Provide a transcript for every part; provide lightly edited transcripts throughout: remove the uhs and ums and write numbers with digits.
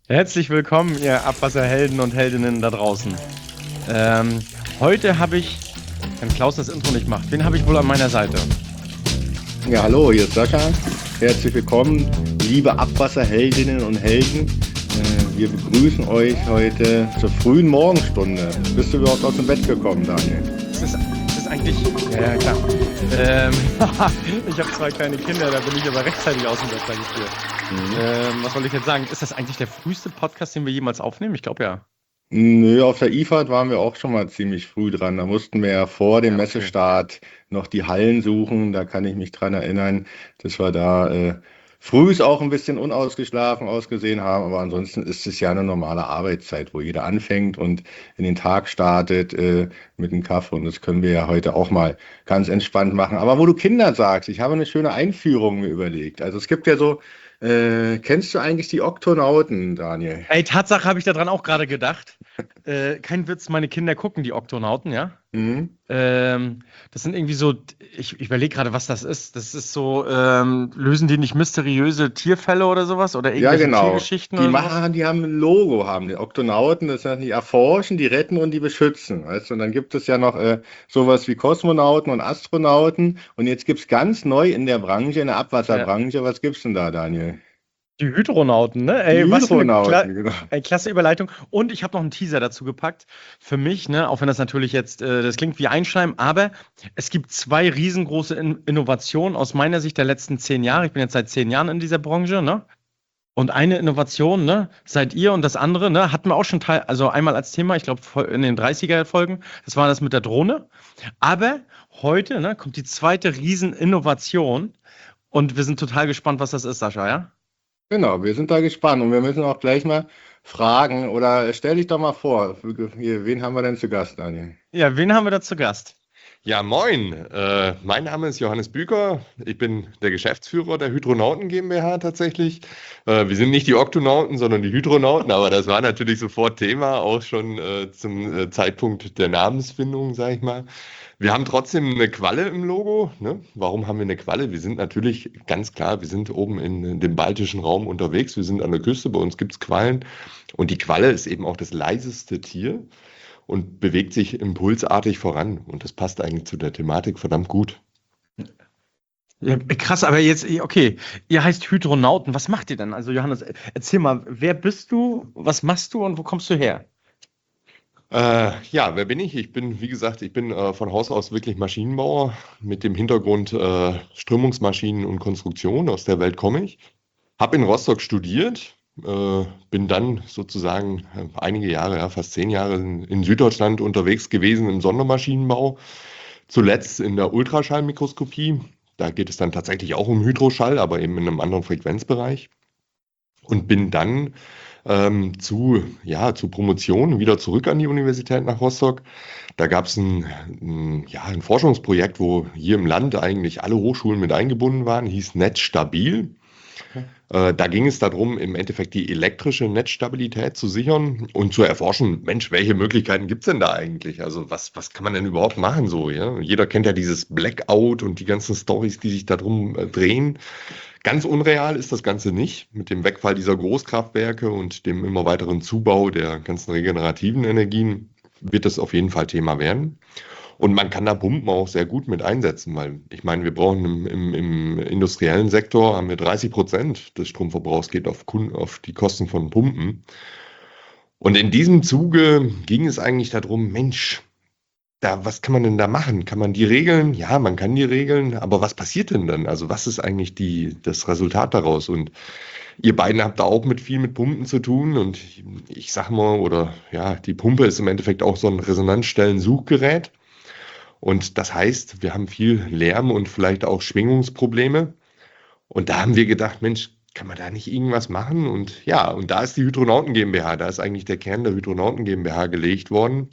Herzlich willkommen, ihr Abwasserhelden und Heldinnen da draußen. Ähm, Heute habe ich, wenn Klaus das Intro nicht macht, wen habe ich wohl an meiner Seite? Ja, hallo, hier ist Sascha. Herzlich willkommen, liebe Abwasserheldinnen und Helden. Wir begrüßen euch heute zur frühen Morgenstunde. Bist du überhaupt aus dem Bett gekommen, Daniel? Ist das eigentlich. Ja, klar. Ich habe zwei kleine Kinder, da bin ich aber rechtzeitig aus dem Bett, sage ich dir. Was soll ich jetzt sagen? Ist das eigentlich der früheste Podcast, den wir jemals aufnehmen? Ich glaube ja. Nö, auf der IFAD waren wir auch schon mal ziemlich früh dran. Da mussten wir ja vor dem Ja, okay. Messestart noch die Hallen suchen. Da kann ich mich dran erinnern, dass wir da frühs auch ein bisschen unausgeschlafen ausgesehen haben. Aber ansonsten ist es ja eine normale Arbeitszeit, wo jeder anfängt und in den Tag startet mit dem Kaffee. Und das können wir ja heute auch mal ganz entspannt machen. Aber wo du Kinder sagst, ich habe eine schöne Einführung mir überlegt. Also es gibt ja so, kennst du eigentlich die Oktonauten, Daniel? Ey, Tatsache habe ich daran auch gerade gedacht. Kein Witz, meine Kinder gucken die Oktonauten, ja? Mhm. Das sind irgendwie so, ich überlege gerade, was das ist. Das ist so, lösen die nicht mysteriöse Tierfälle oder sowas? Oder Ja, irgendwelche genau. Tiergeschichten Die oder sowas? machen, die haben ein Logo, haben die Oktonauten, das heißt, die erforschen, die retten und die beschützen. Weißt du? Und dann gibt es ja noch sowas wie Kosmonauten und Astronauten. Und jetzt gibt es ganz neu in der Branche, in der Ja. Abwasserbranche, was gibt's denn da, Daniel? Die Hydronauten, ne? Die Ey, was für eine Hydronauten, genau. klasse Überleitung. Und ich habe noch einen Teaser dazu gepackt. Für mich, ne? Auch wenn das natürlich jetzt, das klingt wie Einschleim, aber es gibt zwei riesengroße Innovationen aus meiner Sicht der letzten 10 Jahre. Ich bin jetzt seit 10 Jahren in dieser Branche, ne? Und eine Innovation, ne, seid ihr und das andere, ne, hatten wir auch schon also einmal als Thema, ich glaube in den 30er-Folgen, das war das mit der Drohne. Aber heute, ne, kommt die zweite Rieseninnovation und wir sind total gespannt, was das ist, Sascha, ja? Genau, wir sind da gespannt und wir müssen auch gleich mal fragen oder stell dich doch mal vor, hier, wen haben wir denn zu Gast, Daniel? Ja, wen haben wir da zu Gast? Ja, moin. Mein Name ist Johannes Büker. Ich bin der Geschäftsführer der Hydronauten GmbH tatsächlich. Wir sind nicht die Oktonauten, sondern die Hydronauten, aber das war natürlich sofort Thema, auch schon zum Zeitpunkt der Namensfindung, sage ich mal. Wir haben trotzdem eine Qualle im Logo. Ne? Warum haben wir eine Qualle? Wir sind natürlich ganz klar, wir sind oben in dem baltischen Raum unterwegs. Wir sind an der Küste, bei uns gibt es Quallen. Und die Qualle ist eben auch das leiseste Tier und bewegt sich impulsartig voran. Und das passt eigentlich zu der Thematik verdammt gut. Ja, krass, aber jetzt, okay, ihr heißt Hydronauten, was macht ihr denn? Also Johannes, erzähl mal, wer bist du, was machst du und wo kommst du her? Ja, wer bin ich? Ich bin, wie gesagt, ich bin von Haus aus wirklich Maschinenbauer mit dem Hintergrund Strömungsmaschinen und Konstruktion. Aus der Welt komme ich. Habe in Rostock studiert, bin dann sozusagen einige Jahre, ja, fast 10 Jahre in Süddeutschland unterwegs gewesen im Sondermaschinenbau. Zuletzt in der Ultraschallmikroskopie. Da geht es dann tatsächlich auch um Hydroschall, aber eben in einem anderen Frequenzbereich. Und bin dann zur Promotion wieder zurück an die Universität nach Rostock. Da gab es ein Forschungsprojekt, wo hier im Land eigentlich alle Hochschulen mit eingebunden waren, hieß Netzstabil. Da ging es darum, im Endeffekt die elektrische Netzstabilität zu sichern und zu erforschen, Mensch, welche Möglichkeiten gibt es denn da eigentlich? Also was kann man denn überhaupt machen so? Ja? Jeder kennt ja dieses Blackout und die ganzen Storys, die sich darum drehen. Ganz unreal ist das Ganze nicht. Mit dem Wegfall dieser Großkraftwerke und dem immer weiteren Zubau der ganzen regenerativen Energien wird das auf jeden Fall Thema werden. Und man kann da Pumpen auch sehr gut mit einsetzen, weil ich meine, wir brauchen im industriellen Sektor haben wir 30% des Stromverbrauchs geht auf die Kosten von Pumpen. Und in diesem Zuge ging es eigentlich darum, Mensch, was kann man denn da machen? Kann man die regeln? Ja, man kann die regeln, aber was passiert denn dann? Also was ist eigentlich das Resultat daraus? Und ihr beiden habt da auch viel mit Pumpen zu tun und ich sag mal, oder ja, die Pumpe ist im Endeffekt auch so ein Resonanzstellensuchgerät. Und das heißt, wir haben viel Lärm und vielleicht auch Schwingungsprobleme. Und da haben wir gedacht, Mensch, kann man da nicht irgendwas machen? Und ja, und da ist die Hydronauten GmbH, da ist eigentlich der Kern der Hydronauten GmbH gelegt worden.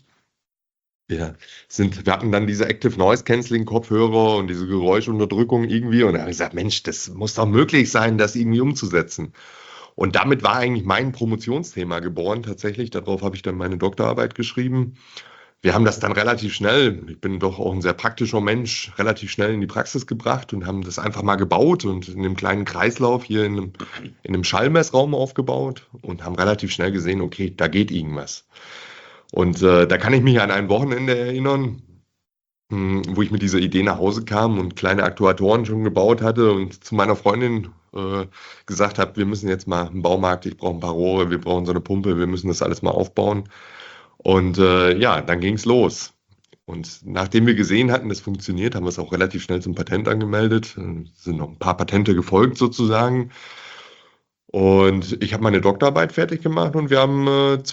Wir hatten dann diese Active Noise Cancelling Kopfhörer und diese Geräuschunterdrückung irgendwie. Und da habe ich gesagt, Mensch, das muss doch möglich sein, das irgendwie umzusetzen. Und damit war eigentlich mein Promotionsthema geboren tatsächlich. Darauf habe ich dann meine Doktorarbeit geschrieben. wir haben das dann relativ schnell, ich bin doch auch ein sehr praktischer Mensch, relativ schnell in die Praxis gebracht und haben das einfach mal gebaut und in einem kleinen Kreislauf hier in einem Schallmessraum aufgebaut und haben relativ schnell gesehen, okay, da geht irgendwas. Und da kann ich mich an ein Wochenende erinnern, wo ich mit dieser Idee nach Hause kam und kleine Aktuatoren schon gebaut hatte und zu meiner Freundin gesagt habe, wir müssen jetzt mal im Baumarkt, ich brauche ein paar Rohre, wir brauchen so eine Pumpe, wir müssen das alles mal aufbauen. Und ja, dann ging es los. Und nachdem wir gesehen hatten, das funktioniert, haben wir es auch relativ schnell zum Patent angemeldet. Sind noch ein paar Patente gefolgt sozusagen. Und ich habe meine Doktorarbeit fertig gemacht und wir haben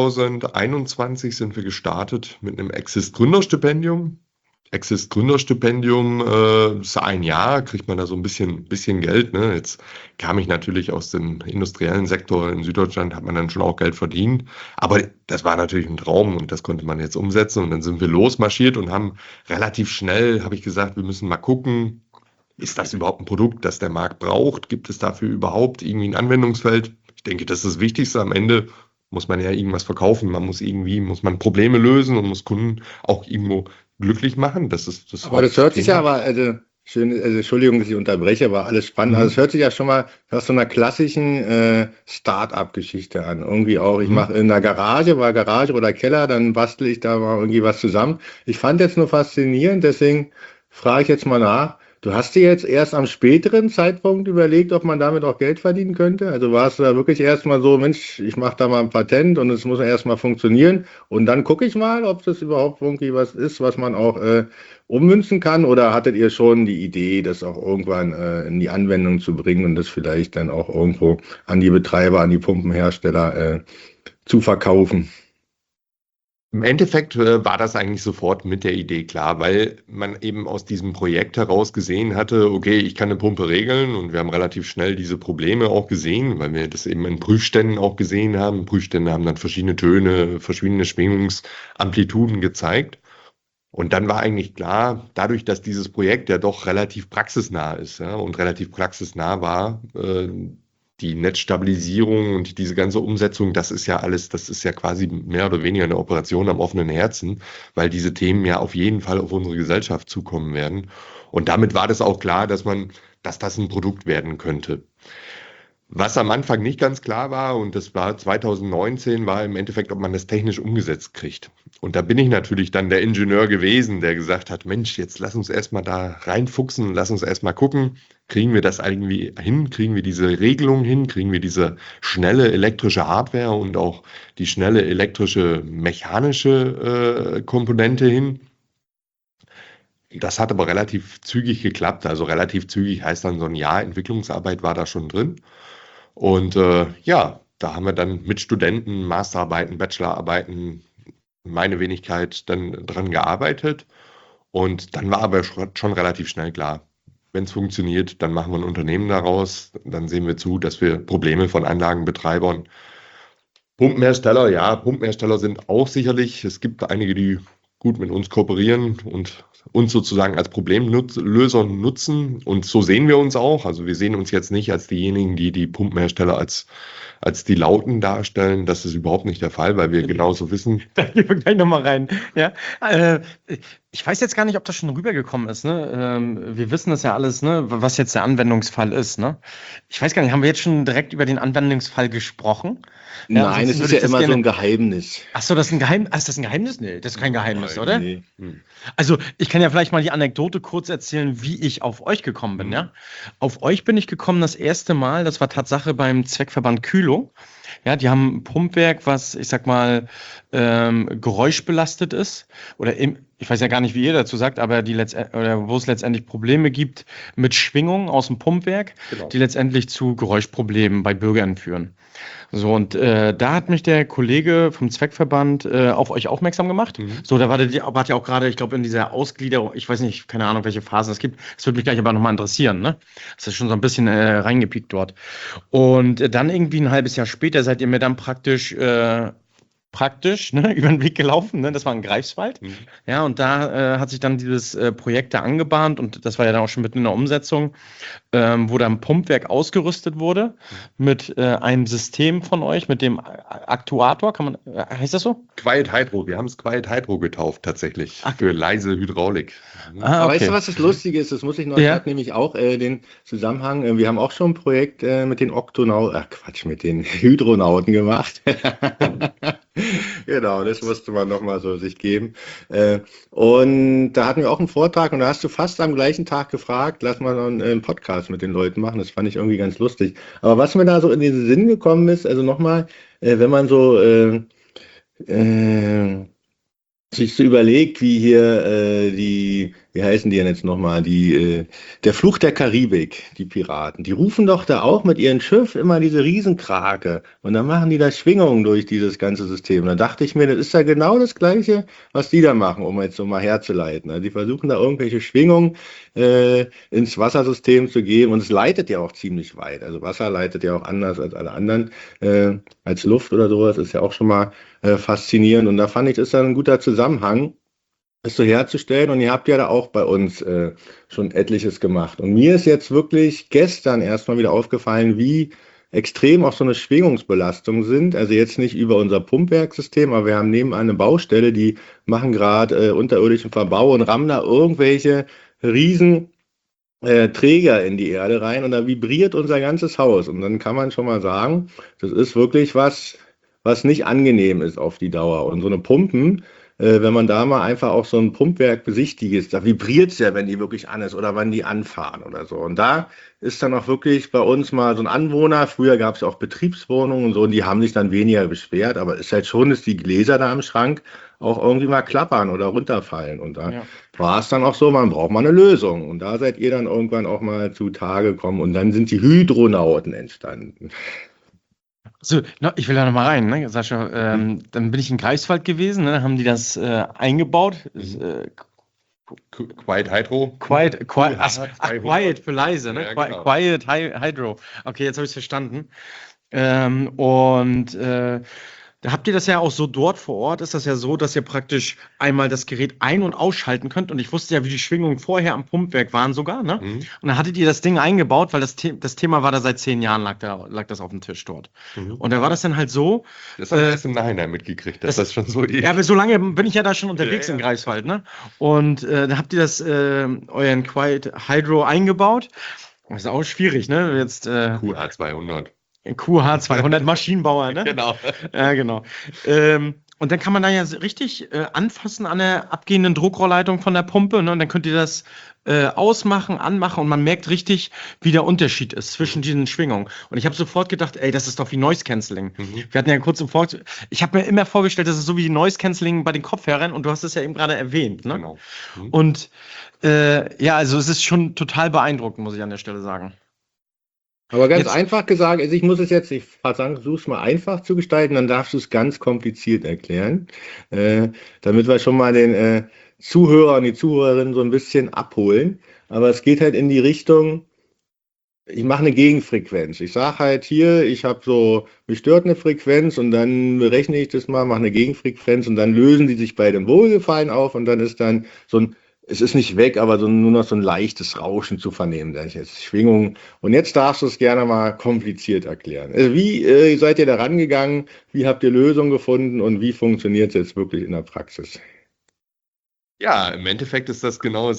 2021 sind wir gestartet mit einem Exist-Gründerstipendium. Exist-Gründerstipendium ist ein Jahr, kriegt man da so ein bisschen Geld. Ne? Jetzt kam ich natürlich aus dem industriellen Sektor in Süddeutschland, hat man dann schon auch Geld verdient. Aber das war natürlich ein Traum und das konnte man jetzt umsetzen. Und dann sind wir losmarschiert und haben relativ schnell, habe ich gesagt, wir müssen mal gucken, ist das überhaupt ein Produkt, das der Markt braucht? Gibt es dafür überhaupt irgendwie ein Anwendungsfeld? Ich denke, das ist das Wichtigste. Am Ende muss man ja irgendwas verkaufen. Muss man Probleme lösen und muss Kunden auch irgendwo glücklich machen. Aber das hört sich ja schön, Entschuldigung, dass ich unterbreche, war alles spannend. Also es hört sich ja schon mal nach so einer klassischen Start-up-Geschichte an. Irgendwie auch, ich mache in der Garage oder Keller, dann bastel ich da mal irgendwie was zusammen. Ich fand jetzt nur faszinierend, deswegen frage ich jetzt mal nach. Du hast dir jetzt erst am späteren Zeitpunkt überlegt, ob man damit auch Geld verdienen könnte? Also warst du da wirklich erstmal so, Mensch, ich mache da mal ein Patent und es muss erstmal funktionieren und dann gucke ich mal, ob das überhaupt irgendwie was ist, was man auch ummünzen kann? Oder hattet ihr schon die Idee, das auch irgendwann in die Anwendung zu bringen und das vielleicht dann auch irgendwo an die Betreiber, an die Pumpenhersteller zu verkaufen? Im Endeffekt war das eigentlich sofort mit der Idee klar, weil man eben aus diesem Projekt heraus gesehen hatte, okay, ich kann eine Pumpe regeln und wir haben relativ schnell diese Probleme auch gesehen, weil wir das eben in Prüfständen auch gesehen haben. Prüfstände haben dann verschiedene Töne, verschiedene Schwingungsamplituden gezeigt. Und dann war eigentlich klar, dadurch, dass dieses Projekt ja doch relativ praxisnah ist, ja, und relativ praxisnah war, die Netzstabilisierung und diese ganze Umsetzung, das ist ja quasi mehr oder weniger eine Operation am offenen Herzen, weil diese Themen ja auf jeden Fall auf unsere Gesellschaft zukommen werden. Und damit war das auch klar, dass das ein Produkt werden könnte. Was am Anfang nicht ganz klar war, und das war 2019, war im Endeffekt, ob man das technisch umgesetzt kriegt. Und da bin ich natürlich dann der Ingenieur gewesen, der gesagt hat, Mensch, jetzt lass uns erstmal da reinfuchsen, lass uns erstmal gucken, kriegen wir das irgendwie hin, kriegen wir diese Regelung hin, kriegen wir diese schnelle elektrische Hardware und auch die schnelle elektrische mechanische Komponente hin. Das hat aber relativ zügig geklappt, also relativ zügig heißt dann so ein Jahr Entwicklungsarbeit war da schon drin. Und ja, da haben wir dann mit Studenten Masterarbeiten, Bachelorarbeiten, meine Wenigkeit dann dran gearbeitet. Und dann war aber schon relativ schnell klar, wenn es funktioniert, dann machen wir ein Unternehmen daraus. Dann sehen wir zu, dass wir Probleme von Anlagenbetreibern, Pumpenhersteller sind auch sicherlich, es gibt einige, die gut mit uns kooperieren und uns sozusagen als Problemlöser nutzen. Und so sehen wir uns auch. Also wir sehen uns jetzt nicht als diejenigen, die die Pumpenhersteller als die Lauten darstellen. Das ist überhaupt nicht der Fall, weil wir genauso wissen. Da gehen wir gleich nochmal rein. Ja, ich weiß jetzt gar nicht, ob das schon rübergekommen ist. Ne? Wir wissen das ja alles, ne? Was jetzt der Anwendungsfall ist. Ne? Ich weiß gar nicht, haben wir jetzt schon direkt über den Anwendungsfall gesprochen? Ja, Nein, es ist ja immer so ein Geheimnis. Ach so, das ist ein Geheimnis. Ist das ein Geheimnis? Nee, das ist kein Geheimnis, Nein, oder? nee. Also, ich kann ja vielleicht mal die Anekdote kurz erzählen, wie ich auf euch gekommen bin, ja? Auf euch bin ich gekommen das erste Mal, das war Tatsache beim Zweckverband Kühlo. Ja, die haben ein Pumpwerk, was, ich sag mal, geräuschbelastet ist. Ich weiß ja gar nicht, wie ihr dazu sagt, aber wo es letztendlich Probleme gibt mit Schwingungen aus dem Pumpwerk, Genau. die letztendlich zu Geräuschproblemen bei Bürgern führen. So, und da hat mich der Kollege vom Zweckverband auf euch aufmerksam gemacht. So, da wart ihr auch gerade, ich glaube, in dieser Ausgliederung, ich weiß nicht, keine Ahnung, welche Phasen es gibt. Das würde mich gleich aber nochmal interessieren, ne? Das ist schon so ein bisschen reingepiekt dort. Und dann irgendwie ein halbes Jahr später seid ihr mir dann praktisch praktisch, ne, über den Weg gelaufen, ne? Das war in Greifswald. Mhm. Ja, und da hat sich dann dieses Projekt da angebahnt und das war ja dann auch schon mitten in der Umsetzung, wo dann ein Pumpwerk ausgerüstet wurde mit einem System von euch, mit dem Aktuator, heißt das so? Quiet Hydro, wir haben es Quiet Hydro getauft tatsächlich, Ach. für leise Hydraulik. Aber weißt du, was das Lustige ist? Das muss ich noch, ich hatte nämlich auch den Zusammenhang, wir haben auch schon ein Projekt mit den mit den Hydronauten gemacht. Genau, das musste man nochmal so sich geben. Und da hatten wir auch einen Vortrag und da hast du fast am gleichen Tag gefragt, lass mal noch einen Podcast mit den Leuten machen. Das fand ich irgendwie ganz lustig. Aber was mir da so in den Sinn gekommen ist, also nochmal, wenn man so sich so überlegt, wie hier wie heißen die denn jetzt nochmal, der Fluch der Karibik, die Piraten, die rufen doch da auch mit ihrem Schiff immer diese Riesenkrake und dann machen die da Schwingungen durch dieses ganze System. Da dachte ich mir, das ist ja genau das Gleiche, was die da machen, um jetzt so mal herzuleiten. Also die versuchen da irgendwelche Schwingungen ins Wassersystem zu geben und es leitet ja auch ziemlich weit. Also Wasser leitet ja auch anders als alle anderen, als Luft oder sowas, ist ja auch schon mal faszinierend und da fand ich, das ist dann ein guter Zusammenhang, das so herzustellen und ihr habt ja da auch bei uns schon etliches gemacht und mir ist jetzt wirklich gestern erstmal wieder aufgefallen, wie extrem auch so eine Schwingungsbelastung sind, also jetzt nicht über unser Pumpwerksystem, aber wir haben nebenan eine Baustelle, die machen gerade unterirdischen Verbau und rammen da irgendwelche riesen Träger in die Erde rein und da vibriert unser ganzes Haus und dann kann man schon mal sagen, das ist wirklich was nicht angenehm ist auf die Dauer. Und so eine Pumpen, wenn man da mal einfach auch so ein Pumpwerk besichtigt, da vibriert es ja, wenn die wirklich an ist oder wenn die anfahren oder so. Und da ist dann auch wirklich bei uns mal so ein Anwohner, früher gab es ja auch Betriebswohnungen und so, und die haben sich dann weniger beschwert, aber es ist halt schon, dass die Gläser da im Schrank auch irgendwie mal klappern oder runterfallen. Und da war es dann auch so, man braucht mal eine Lösung. Und da seid ihr dann irgendwann auch mal zu Tage gekommen und dann sind die Hydronauten entstanden. So, ich will da noch mal rein, ne, Sascha. Dann bin ich in Greifswald gewesen, ne, haben die das eingebaut. Quiet Hydro. Quiet für leise, ne? Ja, genau. Quiet Hydro. Okay, jetzt habe ich es verstanden. Da habt ihr das ja auch so dort vor Ort, ist das ja so, dass ihr praktisch einmal das Gerät ein- und ausschalten könnt. Und ich wusste ja, wie die Schwingungen vorher am Pumpwerk waren sogar, ne? Mhm. Und dann hattet ihr das Ding eingebaut, weil das Thema war da seit 10 Jahren, lag das auf dem Tisch dort. Mhm. Und da war das dann halt so. Das habe ich erst im Nachhinein mitgekriegt, dass das schon so ist. Ja, aber so lange bin ich ja da schon unterwegs Ja, in Greifswald, ne? Und da habt ihr das, euren Quiet Hydro eingebaut. Das ist auch schwierig, ne? Jetzt QH200. QH200 Maschinenbauer, ne? Genau. Ja, genau. Und dann kann man da ja richtig anfassen an der abgehenden Druckrohrleitung von der Pumpe, ne? Und dann könnt ihr das ausmachen, anmachen und man merkt richtig, wie der Unterschied ist zwischen diesen Schwingungen. Und ich habe sofort gedacht, ey, das ist doch wie Noise Cancelling. Wir hatten ja kurz ich habe mir immer vorgestellt, das ist so wie Noise Cancelling bei den Kopfhörern und du hast es ja eben gerade erwähnt, ne? Genau. Und ja, also es ist schon total beeindruckend, muss ich an der Stelle sagen. Aber ganz Jetzt- einfach gesagt, also ich muss es jetzt, ich versuche es mal einfach zu gestalten, dann darfst du es ganz kompliziert erklären, damit wir schon mal den Zuhörer und die Zuhörerinnen so ein bisschen abholen. Aber es geht halt in die Richtung, ich mache eine Gegenfrequenz. Ich sage halt hier, mich stört eine Frequenz und dann berechne ich das mal, mache eine Gegenfrequenz und dann lösen die sich bei dem Wohlgefallen auf und dann ist dann es ist nicht weg, aber nur noch so ein leichtes Rauschen zu vernehmen. Da ist jetzt Schwingung. Und jetzt darfst du es gerne mal kompliziert erklären. Also wie seid ihr da rangegangen? Wie habt ihr Lösungen gefunden und wie funktioniert es jetzt wirklich in der Praxis? Ja, im Endeffekt sind das genau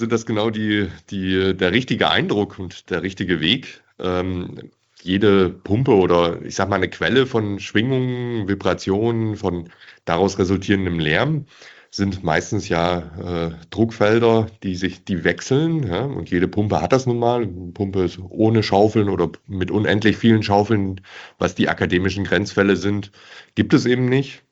der richtige Eindruck und der richtige Weg. Jede Pumpe oder ich sag mal eine Quelle von Schwingungen, Vibrationen, von daraus resultierendem Lärm sind meistens ja Druckfelder, die wechseln. Ja? Und jede Pumpe hat das nun mal. Eine Pumpe ist ohne Schaufeln oder mit unendlich vielen Schaufeln, was die akademischen Grenzfälle sind, gibt es eben nicht.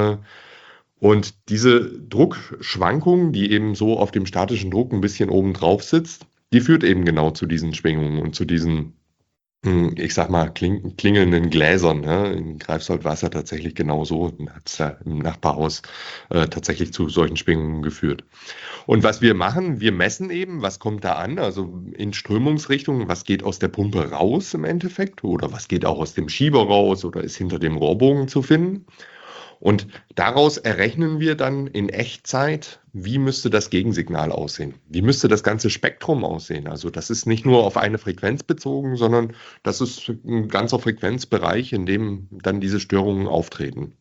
Und diese Druckschwankung, die eben so auf dem statischen Druck ein bisschen oben drauf sitzt, die führt eben genau zu diesen Schwingungen und zu diesen, ich sag mal, klingelnden Gläsern. Ja. In Greifswald war es ja tatsächlich genauso. Hat es ja im Nachbarhaus tatsächlich zu solchen Schwingungen geführt. Und was wir machen, wir messen eben, was kommt da an, also in Strömungsrichtungen, was geht aus der Pumpe raus im Endeffekt oder was geht auch aus dem Schieber raus oder ist hinter dem Rohrbogen zu finden. Und daraus errechnen wir dann in Echtzeit, wie müsste das Gegensignal aussehen? Wie müsste das ganze Spektrum aussehen? Also das ist nicht nur auf eine Frequenz bezogen, sondern das ist ein ganzer Frequenzbereich, in dem dann diese Störungen auftreten.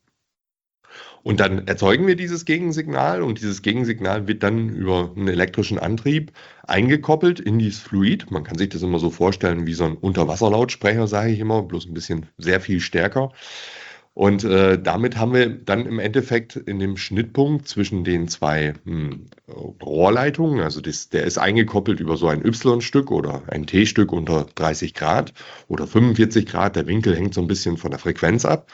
Und dann erzeugen wir dieses Gegensignal und dieses Gegensignal wird dann über einen elektrischen Antrieb eingekoppelt in dieses Fluid. Man kann sich das immer so vorstellen wie so ein Unterwasserlautsprecher, sage ich immer, bloß ein bisschen sehr viel stärker. Und damit haben wir dann im Endeffekt in dem Schnittpunkt zwischen den zwei Rohrleitungen, also der ist eingekoppelt über so ein Y-Stück oder ein T-Stück unter 30 Grad oder 45 Grad. Der Winkel hängt so ein bisschen von der Frequenz ab.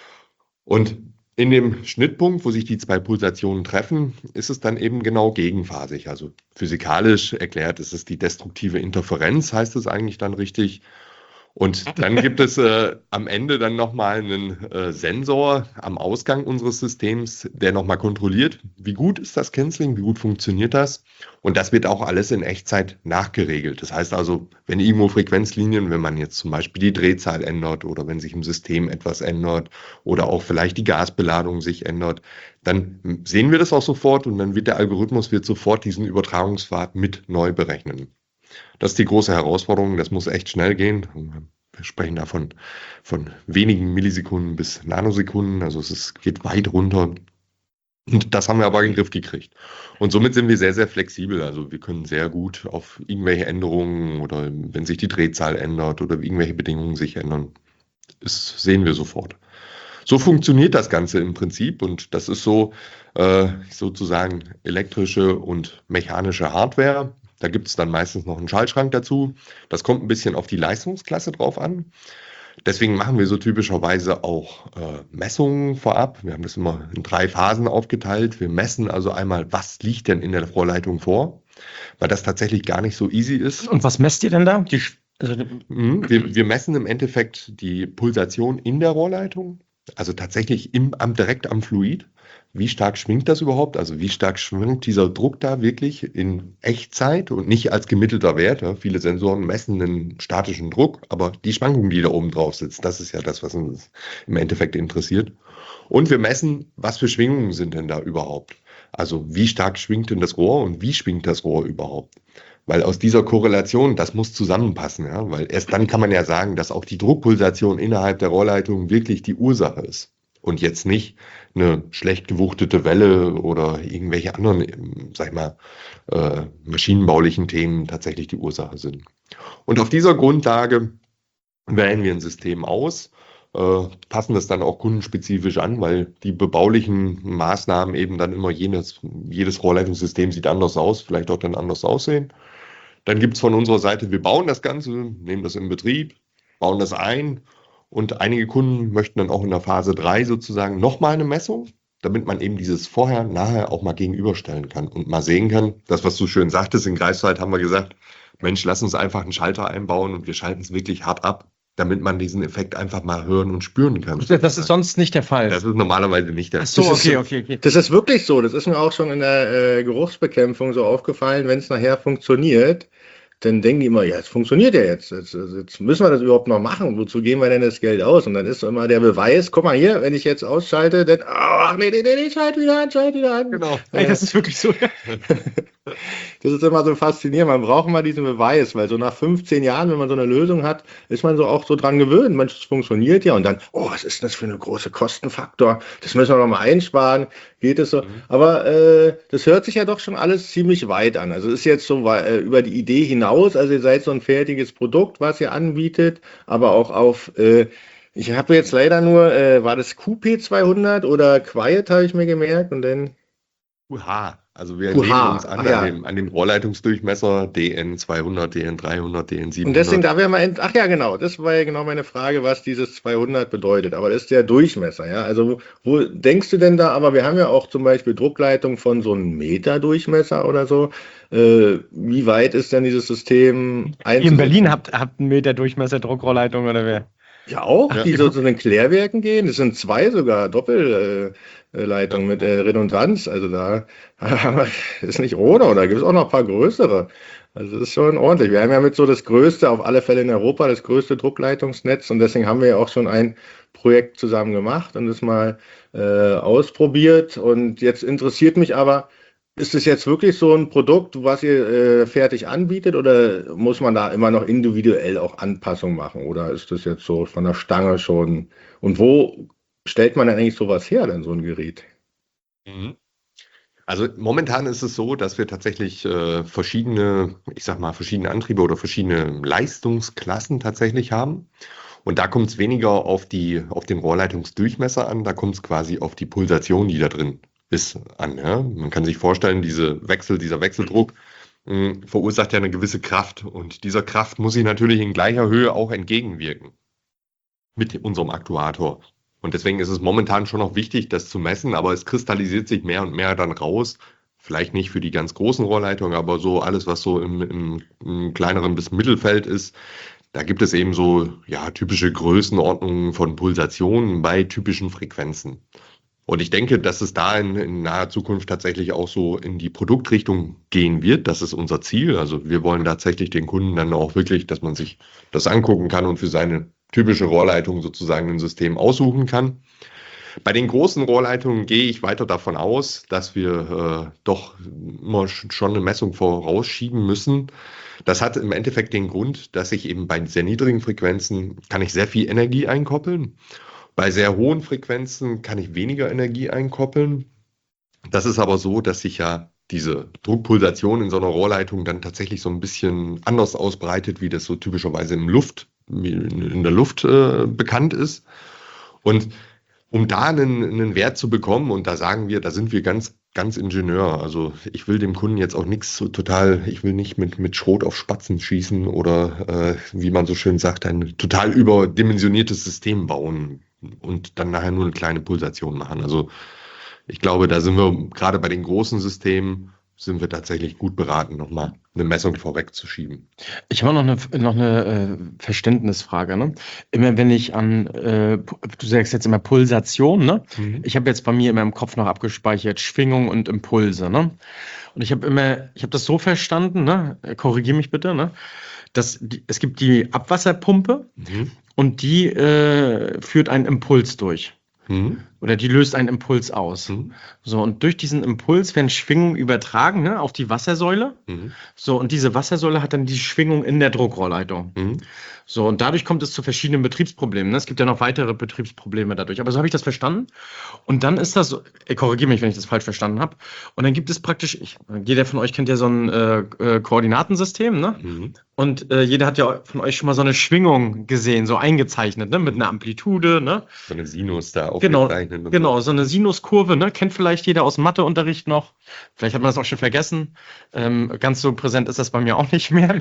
Und in dem Schnittpunkt, wo sich die zwei Pulsationen treffen, ist es dann eben genau gegenphasig. Also physikalisch erklärt, ist es die destruktive Interferenz, heißt es eigentlich dann richtig. Und dann gibt es am Ende dann nochmal einen Sensor am Ausgang unseres Systems, der nochmal kontrolliert, wie gut ist das Canceling, wie gut funktioniert das. Und das wird auch alles in Echtzeit nachgeregelt. Das heißt also, wenn irgendwo Frequenzlinien, wenn man jetzt zum Beispiel die Drehzahl ändert oder wenn sich im System etwas ändert oder auch vielleicht die Gasbeladung sich ändert, dann sehen wir das auch sofort und dann wird der Algorithmus sofort diesen Übertragungspfad mit neu berechnen. Das ist die große Herausforderung, das muss echt schnell gehen. Wir sprechen da von wenigen Millisekunden bis Nanosekunden, also geht weit runter. Und das haben wir aber in den Griff gekriegt. Und somit sind wir sehr, sehr flexibel. Also wir können sehr gut auf irgendwelche Änderungen oder wenn sich die Drehzahl ändert oder irgendwelche Bedingungen sich ändern, das sehen wir sofort. So funktioniert das Ganze im Prinzip und das ist so sozusagen elektrische und mechanische Hardware. Da gibt es dann meistens noch einen Schaltschrank dazu. Das kommt ein bisschen auf die Leistungsklasse drauf an. Deswegen machen wir so typischerweise auch Messungen vorab. Wir haben das immer in 3 Phasen aufgeteilt. Wir messen also einmal, was liegt denn in der Rohrleitung vor, weil das tatsächlich gar nicht so easy ist. Und was messt ihr denn da? Wir messen im Endeffekt die Pulsation in der Rohrleitung, also tatsächlich direkt am Fluid. Wie stark schwingt das überhaupt? Also wie stark schwingt dieser Druck da wirklich in Echtzeit und nicht als gemittelter Wert? Ja? Viele Sensoren messen den statischen Druck, aber die Schwankung, die da oben drauf sitzt, das ist ja das, was uns im Endeffekt interessiert. Und wir messen, was für Schwingungen sind denn da überhaupt? Also wie stark schwingt denn das Rohr und wie schwingt das Rohr überhaupt? Weil aus dieser Korrelation, das muss zusammenpassen, ja? Weil erst dann kann man ja sagen, dass auch die Druckpulsation innerhalb der Rohrleitung wirklich die Ursache ist. Und jetzt nicht eine schlecht gewuchtete Welle oder irgendwelche anderen, sag ich mal, maschinenbaulichen Themen tatsächlich die Ursache sind. Und auf dieser Grundlage wählen wir ein System aus, passen das dann auch kundenspezifisch an, weil die bebaulichen Maßnahmen eben dann immer jedes Rohrleitungssystem sieht anders aus, vielleicht auch dann anders aussehen. Dann gibt es von unserer Seite, wir bauen das Ganze, nehmen das in Betrieb, bauen das ein. Und einige Kunden möchten dann auch in der Phase 3 sozusagen nochmal eine Messung, damit man eben dieses Vorher, Nachher auch mal gegenüberstellen kann und mal sehen kann. Das, was du schön sagtest, in Greifswald haben wir gesagt, Mensch, lass uns einfach einen Schalter einbauen und wir schalten es wirklich hart ab, damit man diesen Effekt einfach mal hören und spüren kann. Das ist sonst nicht der Fall. Das ist normalerweise nicht der Fall. Ach so, okay. Das ist wirklich so. Das ist mir auch schon in der Geruchsbekämpfung so aufgefallen, wenn es nachher funktioniert. Dann denken die immer, ja, es funktioniert ja jetzt. Jetzt müssen wir das überhaupt noch machen. Wozu geben wir denn das Geld aus? Und dann ist so immer der Beweis, guck mal hier, wenn ich jetzt ausschalte, dann, ach nee, schalt wieder an. Genau. Ey, das ist wirklich so. Das ist immer so faszinierend. Man braucht immer diesen Beweis, weil so nach 15 Jahren, wenn man so eine Lösung hat, ist man so auch so dran gewöhnt. Mensch, das funktioniert ja. Und dann, was ist das für eine große Kostenfaktor? Das müssen wir noch mal einsparen. Geht es so? Aber das hört sich ja doch schon alles ziemlich weit an. Also ist jetzt so über die Idee hinaus. Also ihr seid so ein fertiges Produkt, was ihr anbietet, aber auch auf, ich habe jetzt leider nur, war das QP200 oder Quiet, habe ich mir gemerkt. Und dann Also wir lehnen uns an dem Rohrleitungsdurchmesser DN200, DN300, DN700. Und deswegen, da wäre mal, das war ja genau meine Frage, was dieses 200 bedeutet. Aber das ist der Durchmesser, ja. Also wo denkst du denn da, aber wir haben ja auch zum Beispiel Druckleitung von so einem Meter Durchmesser oder so. Wie weit ist denn dieses System einzusetzen? Ihr in Berlin habt einen Meter Durchmesser Druckrohrleitung oder wer? Ja, auch, die so zu den Klärwerken gehen. Das sind 2 sogar Doppelleitungen mit Redundanz. Also da ist nicht ohne, oder gibt es auch noch ein paar größere. Also das ist schon ordentlich. Wir haben ja mit so das größte, auf alle Fälle in Europa, das größte Druckleitungsnetz und deswegen haben wir ja auch schon ein Projekt zusammen gemacht und das mal ausprobiert. Und jetzt interessiert mich aber, ist es jetzt wirklich so ein Produkt, was ihr fertig anbietet oder muss man da immer noch individuell auch Anpassungen machen? Oder ist das jetzt so von der Stange schon? Und wo stellt man denn eigentlich sowas her, denn so ein Gerät? Mhm. Also momentan ist es so, dass wir tatsächlich verschiedene, ich sag mal, verschiedene Antriebe oder verschiedene Leistungsklassen tatsächlich haben. Und da kommt es weniger auf den Rohrleitungsdurchmesser an, da kommt es quasi auf die Pulsation, die da drin ist, an. Ja? Man kann sich vorstellen, dieser Wechseldruck verursacht ja eine gewisse Kraft. Und dieser Kraft muss sich natürlich in gleicher Höhe auch entgegenwirken mit unserem Aktuator. Und deswegen ist es momentan schon noch wichtig, das zu messen, aber es kristallisiert sich mehr und mehr dann raus. Vielleicht nicht für die ganz großen Rohrleitungen, aber so alles, was so im kleineren bis Mittelfeld ist, da gibt es eben so ja, typische Größenordnungen von Pulsationen bei typischen Frequenzen. Und ich denke, dass es da in naher Zukunft tatsächlich auch so in die Produktrichtung gehen wird. Das ist unser Ziel. Also wir wollen tatsächlich den Kunden dann auch wirklich, dass man sich das angucken kann und für seine typische Rohrleitung sozusagen ein System aussuchen kann. Bei den großen Rohrleitungen gehe ich weiter davon aus, dass wir doch immer schon eine Messung vorausschieben müssen. Das hat im Endeffekt den Grund, dass ich eben bei sehr niedrigen Frequenzen kann ich sehr viel Energie einkoppeln. Bei sehr hohen Frequenzen kann ich weniger Energie einkoppeln. Das ist aber so, dass sich ja diese Druckpulsation in so einer Rohrleitung dann tatsächlich so ein bisschen anders ausbreitet, wie das so typischerweise in der Luft bekannt ist. Und um da einen Wert zu bekommen, und da sagen wir, da sind wir ganz, ganz Ingenieur. Also ich will dem Kunden jetzt auch nichts so total, ich will nicht mit Schrot auf Spatzen schießen oder wie man so schön sagt, ein total überdimensioniertes System bauen und dann nachher nur eine kleine Pulsation machen. Also ich glaube, da sind wir gerade bei den großen Systemen sind wir tatsächlich gut beraten, nochmal eine Messung vorwegzuschieben. Ich habe noch eine Verständnisfrage. Ne? Immer wenn ich du sagst jetzt immer Pulsation, ne? Mhm. Ich habe jetzt bei mir immer im Kopf noch abgespeichert Schwingung und Impulse, ne? Und ich habe das so verstanden, ne? Korrigiere mich bitte, ne? Es gibt die Abwasserpumpe Mhm. und die führt einen Impuls durch. Mhm. Oder die löst einen Impuls aus. Mhm. So, und durch diesen Impuls werden Schwingungen übertragen, ne, auf die Wassersäule. Mhm. So, und diese Wassersäule hat dann die Schwingung in der Druckrohrleitung. Mhm. So, und dadurch kommt es zu verschiedenen Betriebsproblemen. Ne? Es gibt ja noch weitere Betriebsprobleme dadurch. Aber so habe ich das verstanden. Und dann ist das so, korrigiere mich, wenn ich das falsch verstanden habe. Und dann gibt es praktisch, jeder von euch kennt ja so ein Koordinatensystem, ne? Mhm. Und jeder hat ja von euch schon mal so eine Schwingung gesehen, so eingezeichnet, ne? Mit einer Amplitude, ne? So eine Sinus da Genau, aufgezeichnet. Und genau, so eine Sinuskurve, ne? Kennt vielleicht jeder aus dem Matheunterricht noch. Vielleicht hat man das auch schon vergessen. Ganz so präsent ist das bei mir auch nicht mehr.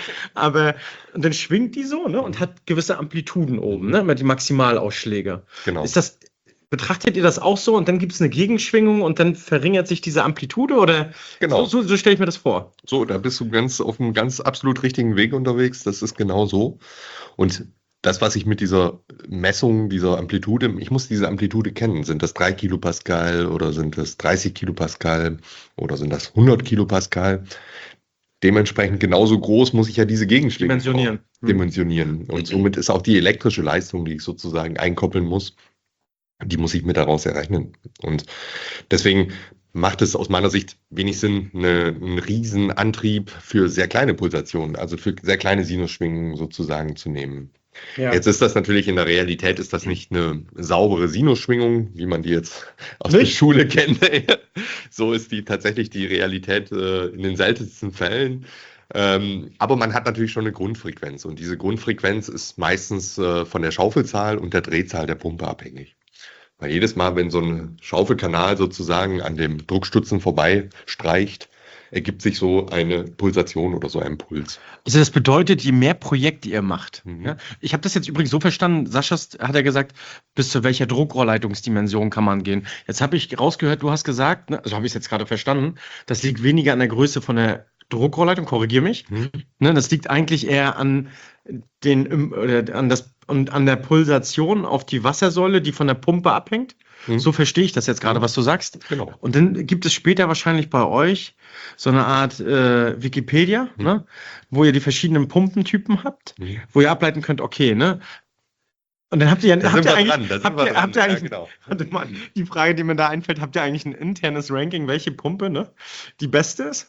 Aber dann schwingt die so, ne? Und hat gewisse Amplituden oben, ne? Mit die Maximalausschläge. Genau. Betrachtet ihr das auch so und dann gibt es eine Gegenschwingung und dann verringert sich diese Amplitude oder Genau. so stelle ich mir das vor. So, da bist du auf einem ganz absolut richtigen Weg unterwegs. Das ist genau so. Und das, was ich mit dieser Messung, dieser Amplitude, ich muss diese Amplitude kennen. Sind das 3 Kilopascal oder sind das 30 Kilopascal oder sind das 100 Kilopascal? Dementsprechend genauso groß muss ich ja diese Gegenschwingung dimensionieren. Und somit ist auch die elektrische Leistung, die ich sozusagen einkoppeln muss, die muss ich mit daraus errechnen. Und deswegen macht es aus meiner Sicht wenig Sinn, einen riesen Antrieb für sehr kleine Pulsationen, also für sehr kleine Sinusschwingungen sozusagen zu nehmen. Ja. Jetzt ist das natürlich in der Realität, ist das nicht eine saubere Sinusschwingung, wie man die jetzt aus der Schule kennt. So ist tatsächlich die Realität in den seltensten Fällen. Aber man hat natürlich schon eine Grundfrequenz und diese Grundfrequenz ist meistens von der Schaufelzahl und der Drehzahl der Pumpe abhängig. Weil jedes Mal, wenn so ein Schaufelkanal sozusagen an dem Druckstutzen vorbeistreicht, ergibt sich so eine Pulsation oder so ein Puls. Also das bedeutet, je mehr Projekte ihr macht. Mhm. Ja? Ich habe das jetzt übrigens so verstanden, Saschas hat er gesagt, bis zu welcher Druckrohrleitungsdimension kann man gehen. Jetzt habe ich rausgehört, du hast gesagt, ne, also habe ich es jetzt gerade verstanden, das liegt weniger an der Größe von der Druckrohrleitung, korrigiere mich. Mhm. Ne, das liegt eigentlich eher an an der Pulsation auf die Wassersäule, die von der Pumpe abhängt. So verstehe ich das jetzt gerade, was du sagst. Genau. Und dann gibt es später wahrscheinlich bei euch so eine Art Wikipedia, ne, wo ihr die verschiedenen Pumpentypen habt, wo ihr ableiten könnt, okay, ne? Und dann habt ihr eigentlich, warte mal, die Frage, die mir da einfällt, habt ihr eigentlich ein internes Ranking, welche Pumpe, ne, die beste ist?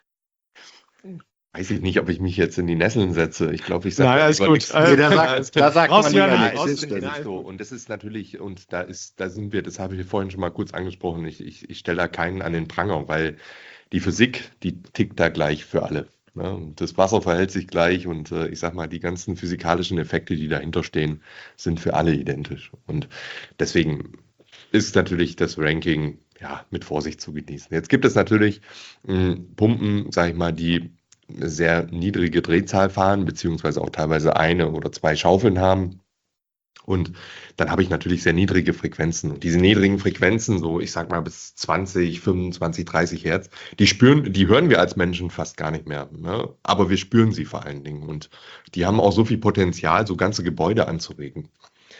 Weiß ich nicht, ob ich mich jetzt in die Nesseln setze. Ich glaube, ich Nein, sage alles gut. Da sagt man lieber nichts. es ist nicht so. Und das ist natürlich, und da sind wir, das habe ich vorhin schon mal kurz angesprochen, ich stelle da keinen an den Pranger, weil die Physik, die tickt da gleich für alle. Ne? Und das Wasser verhält sich gleich und ich sag mal, die ganzen physikalischen Effekte, die dahinter stehen, sind für alle identisch. Und deswegen ist natürlich das Ranking mit Vorsicht zu genießen. Jetzt gibt es natürlich Pumpen, sag ich mal, die eine sehr niedrige Drehzahl fahren, beziehungsweise auch teilweise eine oder zwei Schaufeln haben. Und dann habe ich natürlich sehr niedrige Frequenzen. Und diese niedrigen Frequenzen, so ich sag mal bis 20, 25, 30 Hertz, die hören wir als Menschen fast gar nicht mehr. Ne? Aber wir spüren sie vor allen Dingen. Und die haben auch so viel Potenzial, so ganze Gebäude anzuregen.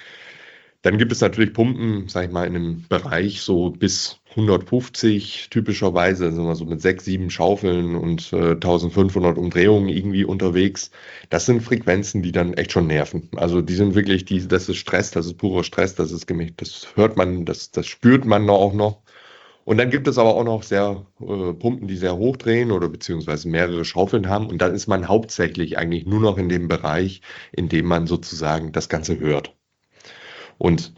Dann gibt es natürlich Pumpen, sag ich mal, in einem Bereich so bis 150 typischerweise, sind wir so mit 6, 7 Schaufeln und 1500 Umdrehungen irgendwie unterwegs. Das sind Frequenzen, die dann echt schon nerven. Also die sind wirklich, das ist Stress, das ist purer Stress, das ist gemischt, das hört man, das spürt man auch noch. Und dann gibt es aber auch noch Pumpen, die sehr hoch drehen oder beziehungsweise mehrere Schaufeln haben. Und dann ist man hauptsächlich eigentlich nur noch in dem Bereich, in dem man sozusagen das Ganze hört. Und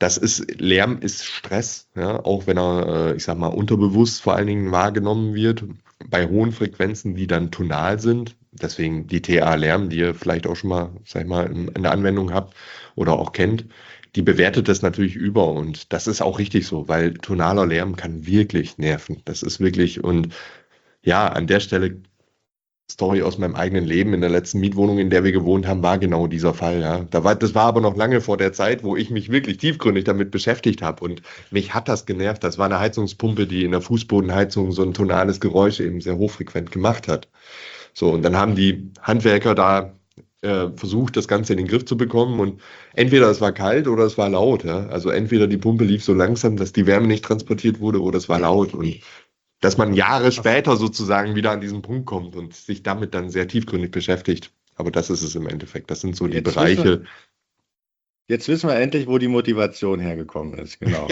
Lärm ist Stress, ja, auch wenn er, ich sag mal, unterbewusst vor allen Dingen wahrgenommen wird, bei hohen Frequenzen, die dann tonal sind. Deswegen die TA-Lärm, die ihr vielleicht auch schon mal, sag ich mal, in der Anwendung habt oder auch kennt, die bewertet das natürlich über. Und das ist auch richtig so, weil tonaler Lärm kann wirklich nerven. Das ist wirklich, und ja, an der Stelle Story aus meinem eigenen Leben. In der letzten Mietwohnung, in der wir gewohnt haben, war genau dieser Fall. Ja. Das war aber noch lange vor der Zeit, wo ich mich wirklich tiefgründig damit beschäftigt habe. Und mich hat das genervt. Das war eine Heizungspumpe, die in der Fußbodenheizung so ein tonales Geräusch eben sehr hochfrequent gemacht hat. So, und dann haben die Handwerker da versucht, das Ganze in den Griff zu bekommen. Und entweder es war kalt oder es war laut. Ja. Also entweder die Pumpe lief so langsam, dass die Wärme nicht transportiert wurde, oder es war laut. Und dass man Jahre später sozusagen wieder an diesen Punkt kommt und sich damit dann sehr tiefgründig beschäftigt. Aber das ist es im Endeffekt. Das sind so die Bereiche. Jetzt wissen wir endlich, wo die Motivation hergekommen ist. Genau.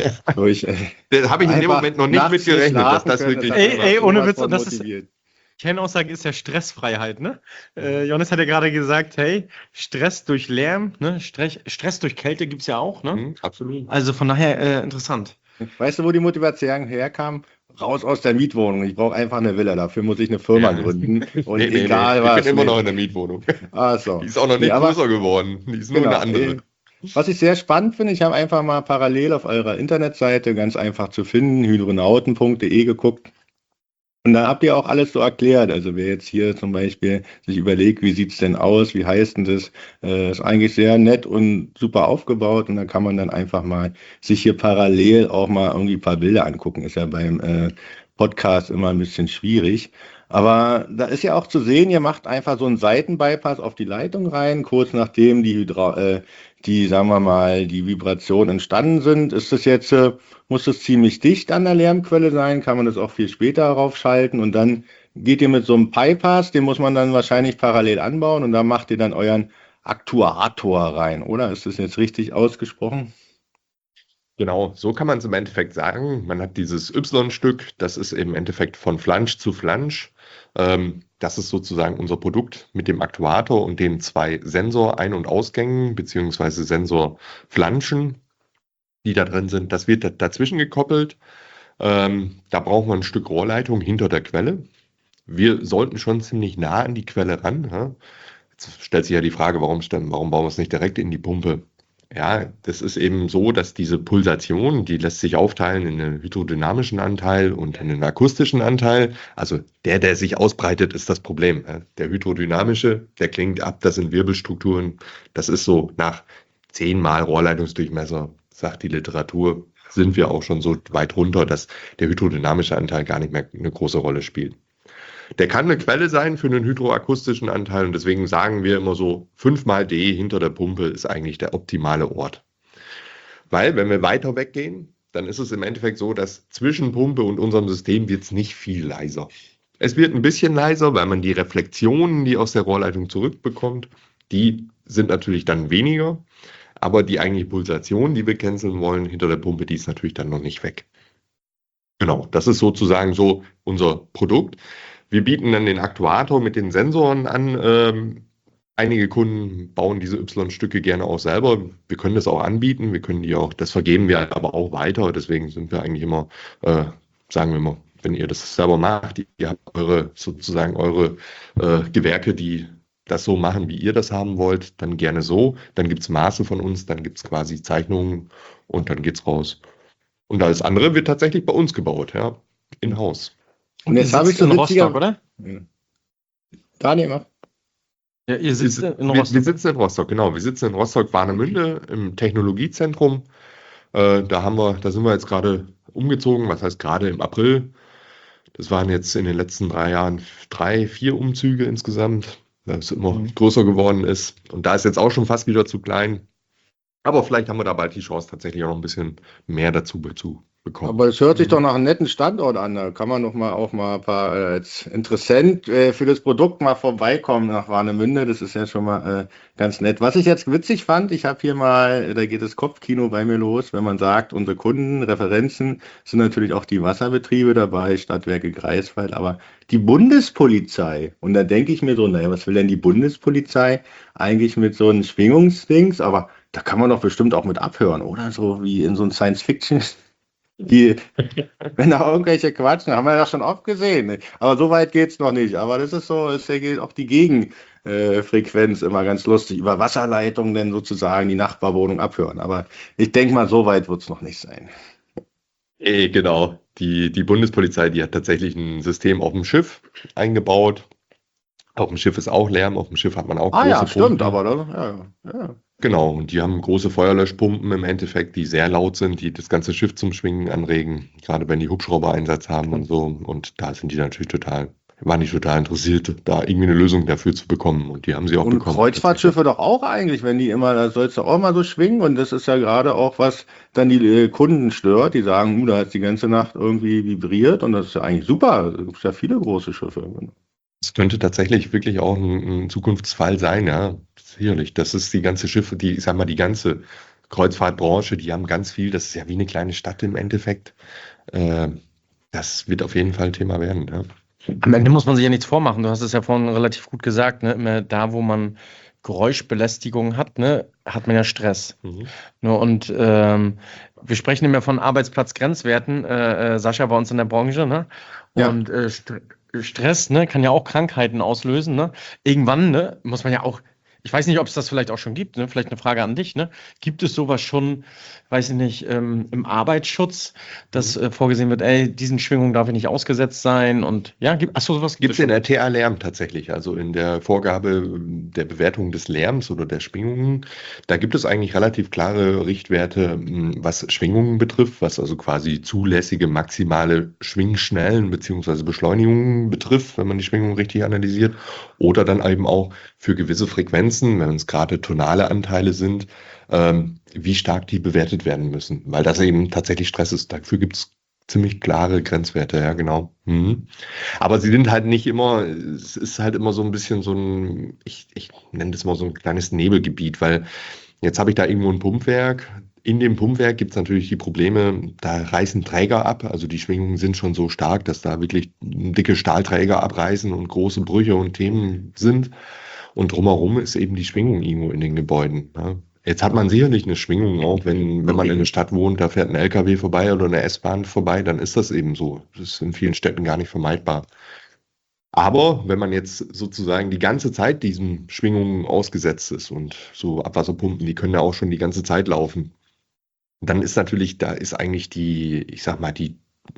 Da habe ich in dem Moment noch nicht mit gerechnet, dass das wirklich... Ohne Witz, und das ist... Kernaussage ist ja Stressfreiheit, ne? Johannes hat ja gerade gesagt, hey, Stress durch Lärm, ne? Stress durch Kälte gibt es ja auch, ne? Absolut. Also von daher interessant. Weißt du, wo die Motivation herkam? Raus aus der Mietwohnung. Ich brauche einfach eine Villa. Dafür muss ich eine Firma gründen. Und egal was. Ich bin immer noch in der Mietwohnung. Ach so. Die ist auch noch nicht größer geworden. Die ist nur eine andere. Was ich sehr spannend finde, ich habe einfach mal parallel auf eurer Internetseite, ganz einfach zu finden, hydronauten.de geguckt. Und da habt ihr auch alles so erklärt. Also wer jetzt hier zum Beispiel sich überlegt, wie sieht's denn aus, wie heißt denn das, ist eigentlich sehr nett und super aufgebaut. Und da kann man dann einfach mal sich hier parallel auch mal irgendwie ein paar Bilder angucken. Ist ja beim Podcast immer ein bisschen schwierig. Aber da ist ja auch zu sehen, ihr macht einfach so einen Seitenbypass auf die Leitung rein, kurz nachdem die sagen wir mal, die Vibrationen entstanden sind. Ist das jetzt, muss das ziemlich dicht an der Lärmquelle sein? Kann man das auch viel später raufschalten? Und dann geht ihr mit so einem Bypass, den muss man dann wahrscheinlich parallel anbauen und da macht ihr dann euren Aktuator rein, oder? Ist das jetzt richtig ausgesprochen? Genau, so kann man es im Endeffekt sagen. Man hat dieses Y-Stück, das ist im Endeffekt von Flansch zu Flansch. Das ist sozusagen unser Produkt mit dem Aktuator und den 2 Sensor-Ein- und Ausgängen beziehungsweise Sensorflanschen, die da drin sind. Das wird dazwischen gekoppelt. Da brauchen wir ein Stück Rohrleitung hinter der Quelle. Wir sollten schon ziemlich nah an die Quelle ran. Ja? Jetzt stellt sich ja die Frage, warum bauen wir es nicht direkt in die Pumpe? Ja, das ist eben so, dass diese Pulsation, die lässt sich aufteilen in einen hydrodynamischen Anteil und in einen akustischen Anteil. Also der sich ausbreitet, ist das Problem. Der hydrodynamische, der klingt ab, das sind Wirbelstrukturen. Das ist so nach 10 Mal Rohrleitungsdurchmesser, sagt die Literatur, sind wir auch schon so weit runter, dass der hydrodynamische Anteil gar nicht mehr eine große Rolle spielt. Der kann eine Quelle sein für einen hydroakustischen Anteil und deswegen sagen wir immer so, 5 mal D hinter der Pumpe ist eigentlich der optimale Ort. Weil, wenn wir weiter weggehen, dann ist es im Endeffekt so, dass zwischen Pumpe und unserem System wird es nicht viel leiser. Es wird ein bisschen leiser, weil man die Reflexionen, die aus der Rohrleitung zurückbekommt, die sind natürlich dann weniger, aber die eigentliche Pulsation, die wir canceln wollen hinter der Pumpe, die ist natürlich dann noch nicht weg. Genau, das ist sozusagen so unser Produkt. Wir bieten dann den Aktuator mit den Sensoren an. Einige Kunden bauen diese Y-Stücke gerne auch selber. Wir können das auch anbieten, wir können die auch, das vergeben wir aber auch weiter. Deswegen sind wir eigentlich immer, sagen wir immer, wenn ihr das selber macht, ihr habt sozusagen eure Gewerke, die das so machen, wie ihr das haben wollt, dann gerne so. Dann gibt es Maße von uns, dann gibt es quasi Zeichnungen und dann geht's raus. Und alles andere wird tatsächlich bei uns gebaut, ja, in-house. Und jetzt habe ich so in Rostock, oder? Daniel, mach. Ja, ihr sitzt in Wir Rostock. sitzen in Rostock, genau. Wir sitzen in Rostock-Warnemünde im Technologiezentrum. Da sind wir jetzt gerade umgezogen, was heißt gerade im April. Das waren jetzt in den letzten 3 Jahren 3, 4 Umzüge insgesamt, weil es immer größer geworden ist. Und da ist jetzt auch schon fast wieder zu klein. Aber vielleicht haben wir da bald die Chance, tatsächlich auch noch ein bisschen mehr dazu zu bekommen. Aber es hört sich doch nach einem netten Standort an. Da kann man auch mal ein paar als Interessent für das Produkt mal vorbeikommen nach Warnemünde. Das ist ja schon mal ganz nett. Was ich jetzt witzig fand, ich habe hier mal, da geht das Kopfkino bei mir los, wenn man sagt, unsere Kunden, Referenzen sind natürlich auch die Wasserbetriebe dabei, Stadtwerke Greifswald, aber die Bundespolizei. Und da denke ich mir so, naja, was will denn die Bundespolizei eigentlich mit so einem Schwingungsdings? Aber da kann man doch bestimmt auch mit abhören, oder? So wie in so einem Science-Fiction. Wenn da irgendwelche quatschen, haben wir ja schon oft gesehen. Ne? Aber so weit geht es noch nicht. Aber das ist so, es geht auch die Gegenfrequenz immer ganz lustig. Über Wasserleitungen dann sozusagen die Nachbarwohnung abhören. Aber ich denke mal, so weit wird es noch nicht sein. Genau. Die Bundespolizei, die hat tatsächlich ein System auf dem Schiff eingebaut. Auf dem Schiff ist auch Lärm, auf dem Schiff hat man auch große Ja, stimmt, Pumpen. aber ja. Genau, und die haben große Feuerlöschpumpen im Endeffekt, die sehr laut sind, die das ganze Schiff zum Schwingen anregen, gerade wenn die Hubschrauber Einsatz haben und so. Und da sind die natürlich waren die total interessiert, da irgendwie eine Lösung dafür zu bekommen. Und die haben sie auch Und bekommen. Kreuzfahrtschiffe doch auch eigentlich, wenn die immer, da soll es doch auch mal so schwingen. Und das ist ja gerade auch, was dann die Kunden stört. Die sagen, da hat die ganze Nacht irgendwie vibriert. Und das ist ja eigentlich super. Es gibt ja viele große Schiffe. Das könnte tatsächlich wirklich auch ein Zukunftsfall sein, ja, sicherlich. Das ist die ganze Schiffe, ich sag mal, die ganze Kreuzfahrtbranche, die haben ganz viel, das ist ja wie eine kleine Stadt im Endeffekt. Das wird auf jeden Fall Thema werden, ja. Am Ende muss man sich ja nichts vormachen. Du hast es ja vorhin relativ gut gesagt, ne? Immer da, wo man Geräuschbelästigung hat, ne, hat man ja Stress. Ne, und wir sprechen immer von Arbeitsplatzgrenzwerten, Sascha, bei uns in der Branche, ne? Ja. Und Stress, ne, kann ja auch Krankheiten auslösen, ne? Irgendwann, ne, muss man ja auch, ich weiß nicht, ob es das vielleicht auch schon gibt, ne? Vielleicht eine Frage an dich, ne? Gibt es sowas schon, weiß ich nicht, im Arbeitsschutz, dass vorgesehen wird, diesen Schwingungen darf ich nicht ausgesetzt sein und ja, sowas Gibt es in der TA Lärm tatsächlich, also in der Vorgabe der Bewertung des Lärms oder der Schwingungen, da gibt es eigentlich relativ klare Richtwerte, was Schwingungen betrifft, was also quasi zulässige maximale Schwingschnellen bzw. Beschleunigungen betrifft, wenn man die Schwingungen richtig analysiert, oder dann eben auch für gewisse Frequenzen, wenn es gerade tonale Anteile sind, wie stark die bewertet werden müssen, weil das eben tatsächlich Stress ist. Dafür gibt es ziemlich klare Grenzwerte, ja, genau. Aber sie sind halt nicht immer, es ist halt immer so ein bisschen so ein, ich nenne das mal so ein kleines Nebelgebiet, weil jetzt habe ich da irgendwo ein Pumpwerk. In dem Pumpwerk gibt es natürlich die Probleme, da reißen Träger ab, also die Schwingungen sind schon so stark, dass da wirklich dicke Stahlträger abreißen und große Brüche und Themen sind. Und drumherum ist eben die Schwingung irgendwo in den Gebäuden. Ja. Jetzt hat man sicherlich eine Schwingung auch, wenn man in der Stadt wohnt, da fährt ein LKW vorbei oder eine S-Bahn vorbei, dann ist das eben so. Das ist in vielen Städten gar nicht vermeidbar. Aber wenn man jetzt sozusagen die ganze Zeit diesen Schwingungen ausgesetzt ist und so Abwasserpumpen, die können ja auch schon die ganze Zeit laufen, dann ist natürlich, da ist eigentlich die, ich sag mal, die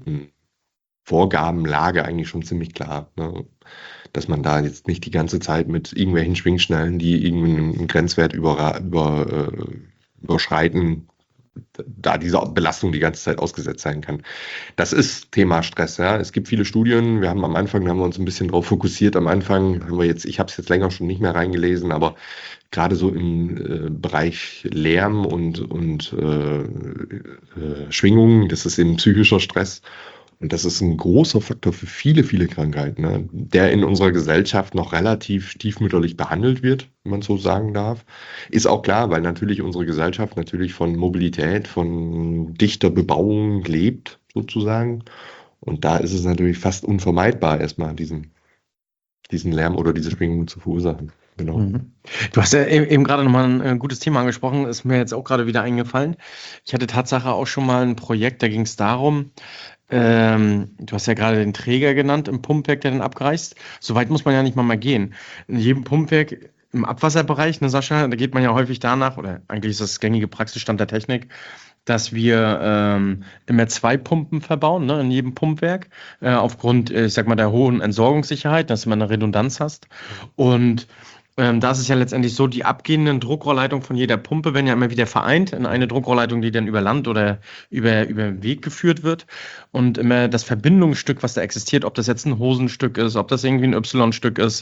Vorgabenlage eigentlich schon ziemlich klar, ne? Dass man da jetzt nicht die ganze Zeit mit irgendwelchen Schwingschnellen, die irgendwie einen Grenzwert überschreiten, da diese Belastung die ganze Zeit ausgesetzt sein kann. Das ist Thema Stress. Ja. Es gibt viele Studien. Da haben wir uns ein bisschen drauf fokussiert. Am Anfang ich habe es jetzt länger schon nicht mehr reingelesen, aber gerade so im Bereich Lärm und Schwingungen, das ist eben psychischer Stress. Und das ist ein großer Faktor für viele, viele Krankheiten, ne, der in unserer Gesellschaft noch relativ stiefmütterlich behandelt wird, wenn man so sagen darf. Ist auch klar, weil natürlich unsere Gesellschaft natürlich von Mobilität, von dichter Bebauung lebt, sozusagen. Und da ist es natürlich fast unvermeidbar, erstmal diesen Lärm oder diese Schwingungen zu verursachen. Genau. Mhm. Du hast ja eben gerade nochmal ein gutes Thema angesprochen, ist mir jetzt auch gerade wieder eingefallen. Ich hatte Tatsache auch schon mal ein Projekt, da ging es darum, du hast ja gerade den Träger genannt im Pumpwerk, der dann abreißt. So weit muss man ja nicht mal gehen. In jedem Pumpwerk im Abwasserbereich, ne, Sascha, da geht man ja häufig danach, oder eigentlich ist das gängige Praxisstand der Technik, dass wir immer 2 Pumpen verbauen, ne, in jedem Pumpwerk, aufgrund, ich sag mal, der hohen Entsorgungssicherheit, dass du mal eine Redundanz hast. Und da ist es ja letztendlich so, die abgehenden Druckrohrleitungen von jeder Pumpe werden ja immer wieder vereint in eine Druckrohrleitung, die dann über Land oder über den Weg geführt wird. Und immer das Verbindungsstück, was da existiert, ob das jetzt ein Hosenstück ist, ob das irgendwie ein Y-Stück ist,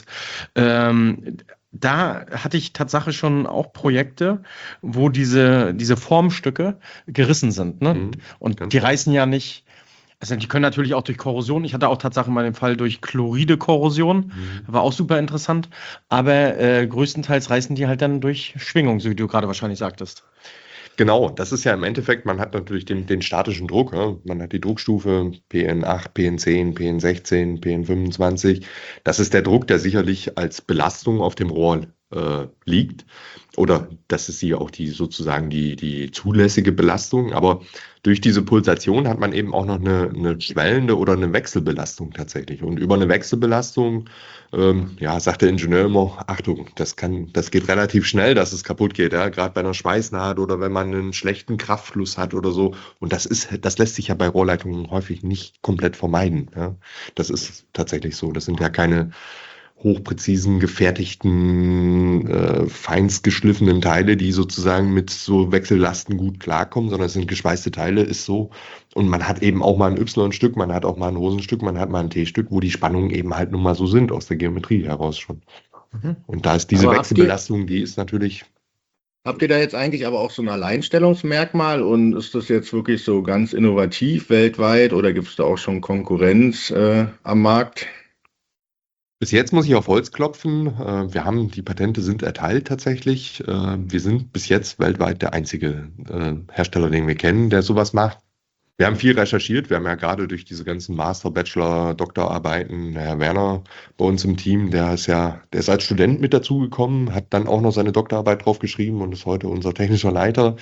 da hatte ich Tatsache schon auch Projekte, wo diese Formstücke gerissen sind. Ne? Und die reißen ja nicht. Also die können natürlich auch durch Korrosion. Ich hatte auch Tatsache mal den Fall durch Chloride-Korrosion. War auch super interessant. Aber größtenteils reißen die halt dann durch Schwingung, so wie du gerade wahrscheinlich sagtest. Genau, das ist ja im Endeffekt, man hat natürlich den statischen Druck. Ja? Man hat die Druckstufe PN8, PN10, PN16, PN25. Das ist der Druck, der sicherlich als Belastung auf dem Rohr liegt. Oder das ist auch sozusagen die zulässige Belastung. Aber durch diese Pulsation hat man eben auch noch eine schwellende oder eine Wechselbelastung tatsächlich. Und über eine Wechselbelastung, sagt der Ingenieur immer, Achtung, das geht relativ schnell, dass es kaputt geht, ja? Gerade bei einer Schweißnaht oder wenn man einen schlechten Kraftfluss hat oder so. Und das lässt sich ja bei Rohrleitungen häufig nicht komplett vermeiden. Ja? Das ist tatsächlich so. Das sind ja keine hochpräzisen, gefertigten, feinst geschliffenen Teile, die sozusagen mit so Wechsellasten gut klarkommen, sondern es sind geschweißte Teile, ist so. Und man hat eben auch mal ein Y-Stück, man hat auch mal ein Hosenstück, man hat mal ein T-Stück, wo die Spannungen eben halt nun mal so sind, aus der Geometrie heraus schon. Und da ist diese Wechselbelastung, die ist natürlich... Habt ihr da jetzt eigentlich aber auch so ein Alleinstellungsmerkmal und ist das jetzt wirklich so ganz innovativ weltweit oder gibt es da auch schon Konkurrenz am Markt? Bis jetzt muss ich auf Holz klopfen. Die Patente sind erteilt tatsächlich. Wir sind bis jetzt weltweit der einzige Hersteller, den wir kennen, der sowas macht. Wir haben viel recherchiert. Wir haben ja gerade durch diese ganzen Master-, Bachelor-, Doktorarbeiten, der Herr Werner bei uns im Team, der ist als Student mit dazugekommen, hat dann auch noch seine Doktorarbeit drauf geschrieben und ist heute unser technischer Leiter.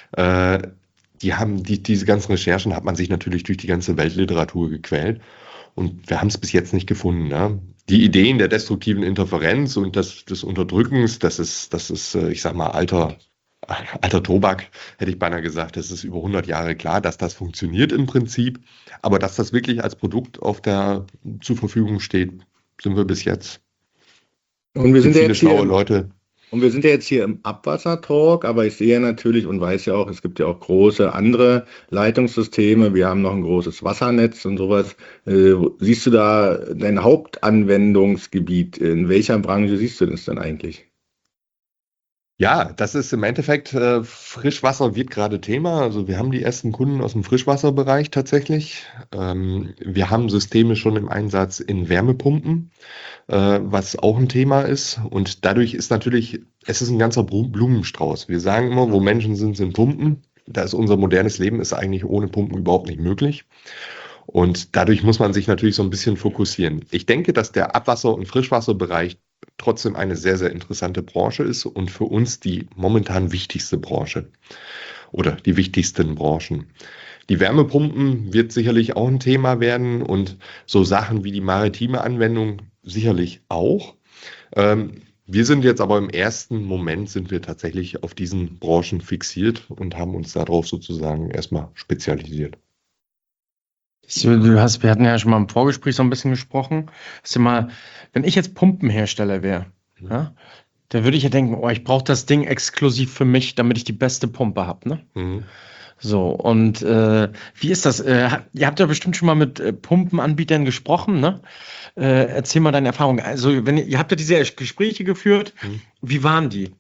Diese ganzen Recherchen hat man sich natürlich durch die ganze Weltliteratur gequält. Und wir haben es bis jetzt nicht gefunden. Ne? Die Ideen der destruktiven Interferenz und des Unterdrückens, das ist, ich sag mal, alter Tobak, hätte ich beinahe gesagt. Das ist über 100 Jahre klar, dass das funktioniert im Prinzip. Aber dass das wirklich als Produkt zur Verfügung steht, sind wir bis jetzt. Und wir sind viele schlaue Leute. Und wir sind ja jetzt hier im Abwassertalk, aber ich sehe natürlich und weiß ja auch, es gibt ja auch große andere Leitungssysteme. Wir haben noch ein großes Wassernetz und sowas. Siehst du da dein Hauptanwendungsgebiet? In welcher Branche siehst du das denn eigentlich? Ja, das ist im Endeffekt, Frischwasser wird gerade Thema. Also wir haben die ersten Kunden aus dem Frischwasserbereich tatsächlich. Wir haben Systeme schon im Einsatz in Wärmepumpen, was auch ein Thema ist. Und dadurch ist natürlich, es ist ein ganzer Blumenstrauß. Wir sagen immer, wo Menschen sind Pumpen. Da ist unser modernes Leben ist eigentlich ohne Pumpen überhaupt nicht möglich. Und dadurch muss man sich natürlich so ein bisschen fokussieren. Ich denke, dass der Abwasser- und Frischwasserbereich trotzdem eine sehr, sehr interessante Branche ist und für uns die momentan wichtigste Branche oder die wichtigsten Branchen. Die Wärmepumpen wird sicherlich auch ein Thema werden und so Sachen wie die maritime Anwendung sicherlich auch. Wir sind jetzt aber im ersten Moment sind wir tatsächlich auf diesen Branchen fixiert und haben uns darauf sozusagen erstmal spezialisiert. Wir hatten ja schon mal im Vorgespräch so ein bisschen gesprochen. Wenn ich jetzt Pumpenhersteller wäre, ja, dann würde ich ja denken, ich brauche das Ding exklusiv für mich, damit ich die beste Pumpe habe. Ne? So, und wie ist das? Ihr habt ja bestimmt schon mal mit Pumpenanbietern gesprochen, ne? Erzähl mal deine Erfahrung. Also, ihr habt ja diese Gespräche geführt, wie waren die?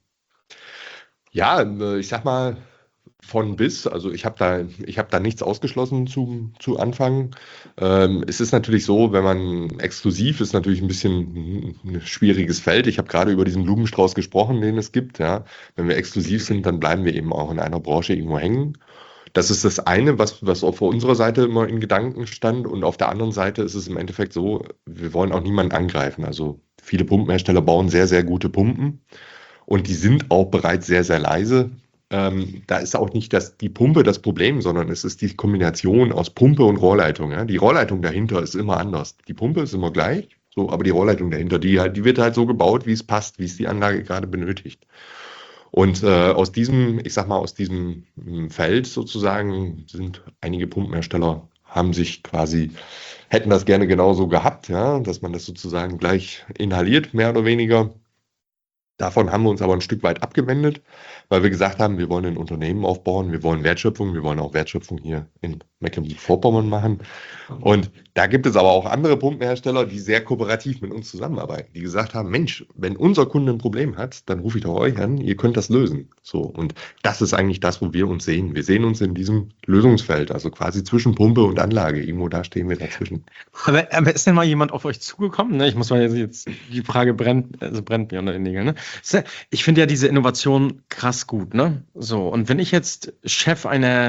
Ja, ich sag mal, von bis, also ich hab da nichts ausgeschlossen zu Anfang. Es ist natürlich so, wenn man exklusiv ist, natürlich ein bisschen ein schwieriges Feld. Ich habe gerade über diesen Blumenstrauß gesprochen, den es gibt. Ja. Wenn wir exklusiv sind, dann bleiben wir eben auch in einer Branche irgendwo hängen. Das ist das eine, was auf unserer Seite immer in Gedanken stand. Und auf der anderen Seite ist es im Endeffekt so, wir wollen auch niemanden angreifen. Also viele Pumpenhersteller bauen sehr, sehr gute Pumpen. Und die sind auch bereits sehr, sehr leise. Da ist auch nicht die Pumpe das Problem, sondern es ist die Kombination aus Pumpe und Rohrleitung. Ja? Die Rohrleitung dahinter ist immer anders. Die Pumpe ist immer gleich, so, aber die Rohrleitung dahinter, die wird halt so gebaut, wie es passt, wie es die Anlage gerade benötigt. Und aus diesem, ich sag mal, aus diesem Feld sozusagen sind einige Pumpenhersteller haben sich quasi, hätten das gerne genauso gehabt, ja, dass man das sozusagen gleich inhaliert, mehr oder weniger. Davon haben wir uns aber ein Stück weit abgewendet, weil wir gesagt haben, wir wollen ein Unternehmen aufbauen, wir wollen Wertschöpfung, wir wollen auch Wertschöpfung hier in Mecklenburg-Vorpommern machen. Und da gibt es aber auch andere Pumpenhersteller, die sehr kooperativ mit uns zusammenarbeiten, die gesagt haben, Mensch, wenn unser Kunde ein Problem hat, dann rufe ich doch euch an, ihr könnt das lösen. So, und das ist eigentlich das, wo wir uns sehen. Wir sehen uns in diesem Lösungsfeld, also quasi zwischen Pumpe und Anlage. Irgendwo da stehen wir dazwischen. Aber ist denn mal jemand auf euch zugekommen? Ne? Ich muss mal jetzt die Frage brennt mir unter den Nägeln. Ne? Ich finde ja diese Innovation krass gut, ne? So, und wenn ich jetzt Chef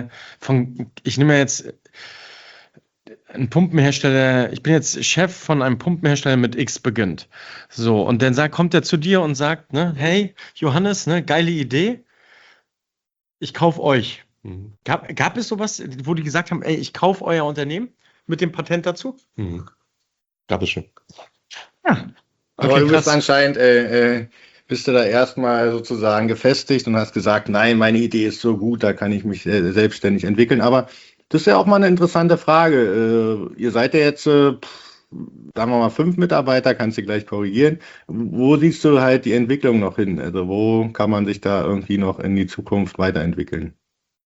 ich nehme ja jetzt einen Pumpenhersteller, ich bin jetzt Chef von einem Pumpenhersteller mit X beginnt. So, und dann kommt er zu dir und sagt, ne, hey, Johannes, ne, geile Idee, ich kaufe euch. Mhm. Gab es sowas, wo die gesagt haben, ey, ich kaufe euer Unternehmen mit dem Patent dazu? Mhm. Gab es schon. Ja. Aber Okay, du bist krass. anscheinend, bist du da erstmal sozusagen gefestigt und hast gesagt, nein, meine Idee ist so gut, da kann ich mich selbstständig entwickeln. Aber das ist ja auch mal eine interessante Frage. Ihr seid ja jetzt, sagen wir mal, 5 Mitarbeiter, kannst du gleich korrigieren. Wo siehst du halt die Entwicklung noch hin? Also wo kann man sich da irgendwie noch in die Zukunft weiterentwickeln?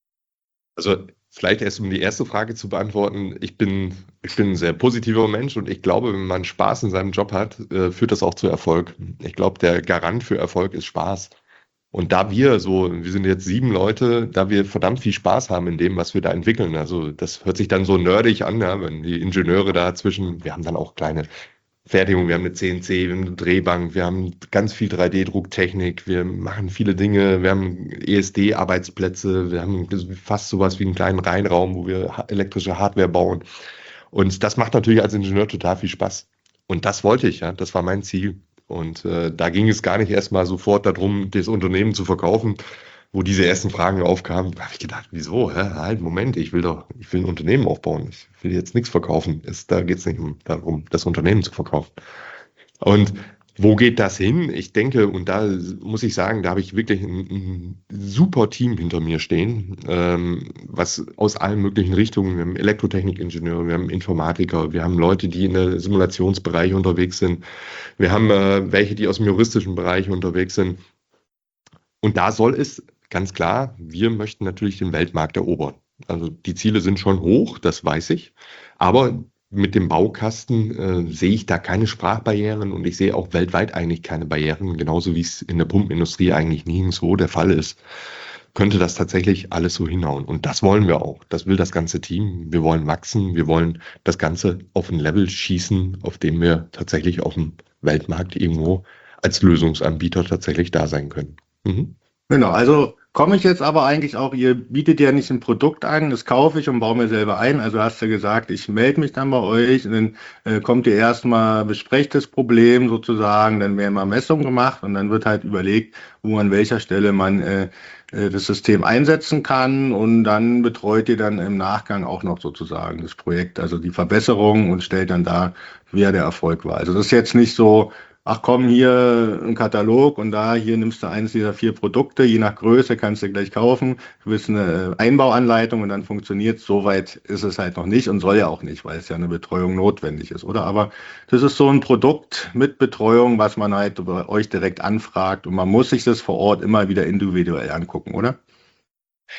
Also vielleicht erst um die erste Frage zu beantworten. Ich bin ein sehr positiver Mensch und ich glaube, wenn man Spaß in seinem Job hat, führt das auch zu Erfolg. Ich glaube, der Garant für Erfolg ist Spaß. Und wir sind jetzt 7 Leute, da wir verdammt viel Spaß haben in dem, was wir da entwickeln. Also das hört sich dann so nerdig an, ja, wenn die Ingenieure wir haben dann auch kleine Fertigung, wir haben eine CNC, wir haben eine Drehbank, wir haben ganz viel 3D-Drucktechnik, wir machen viele Dinge, wir haben ESD-Arbeitsplätze, wir haben fast sowas wie einen kleinen Reinraum, wo wir elektrische Hardware bauen. Und das macht natürlich als Ingenieur total viel Spaß. Und das wollte ich, ja, das war mein Ziel. Und da ging es gar nicht erstmal sofort darum, das Unternehmen zu verkaufen. Wo diese ersten Fragen aufkamen, habe ich gedacht, wieso? Hä? Halt, Moment, ich will ein Unternehmen aufbauen. Ich will jetzt nichts verkaufen. Da geht es nicht darum, das Unternehmen zu verkaufen. Und wo geht das hin? Ich denke, und da muss ich sagen, da habe ich wirklich ein super Team hinter mir stehen, was aus allen möglichen Richtungen, wir haben Elektrotechnikingenieure, wir haben Informatiker, wir haben Leute, die in der Simulationsbereich unterwegs sind, wir haben welche, die aus dem juristischen Bereich unterwegs sind. Und da soll es ganz klar, wir möchten natürlich den Weltmarkt erobern. Also die Ziele sind schon hoch, das weiß ich. Aber mit dem Baukasten sehe ich da keine Sprachbarrieren und ich sehe auch weltweit eigentlich keine Barrieren, genauso wie es in der Pumpenindustrie eigentlich nirgendwo der Fall ist. Könnte das tatsächlich alles so hinhauen. Und das wollen wir auch. Das will das ganze Team. Wir wollen wachsen. Wir wollen das Ganze auf ein Level schießen, auf dem wir tatsächlich auf dem Weltmarkt irgendwo als Lösungsanbieter tatsächlich da sein können. Mhm. Genau, also komme ich jetzt aber eigentlich auch, ihr bietet ja nicht ein Produkt an, das kaufe ich und baue mir selber ein. Also hast du gesagt, ich melde mich dann bei euch und dann kommt ihr erstmal, besprecht das Problem sozusagen, dann werden mal Messungen gemacht und dann wird halt überlegt, wo an welcher Stelle man das System einsetzen kann und dann betreut ihr dann im Nachgang auch noch sozusagen das Projekt, also die Verbesserung und stellt dann dar, wer der Erfolg war. Also das ist jetzt nicht so, ach komm, hier ein Katalog und hier nimmst du eines dieser 4 Produkte, je nach Größe kannst du gleich kaufen. Du willst eine Einbauanleitung und dann funktioniert. Soweit ist es halt noch nicht und soll ja auch nicht, weil es ja eine Betreuung notwendig ist, oder? Aber das ist so ein Produkt mit Betreuung, was man halt bei euch direkt anfragt und man muss sich das vor Ort immer wieder individuell angucken, oder?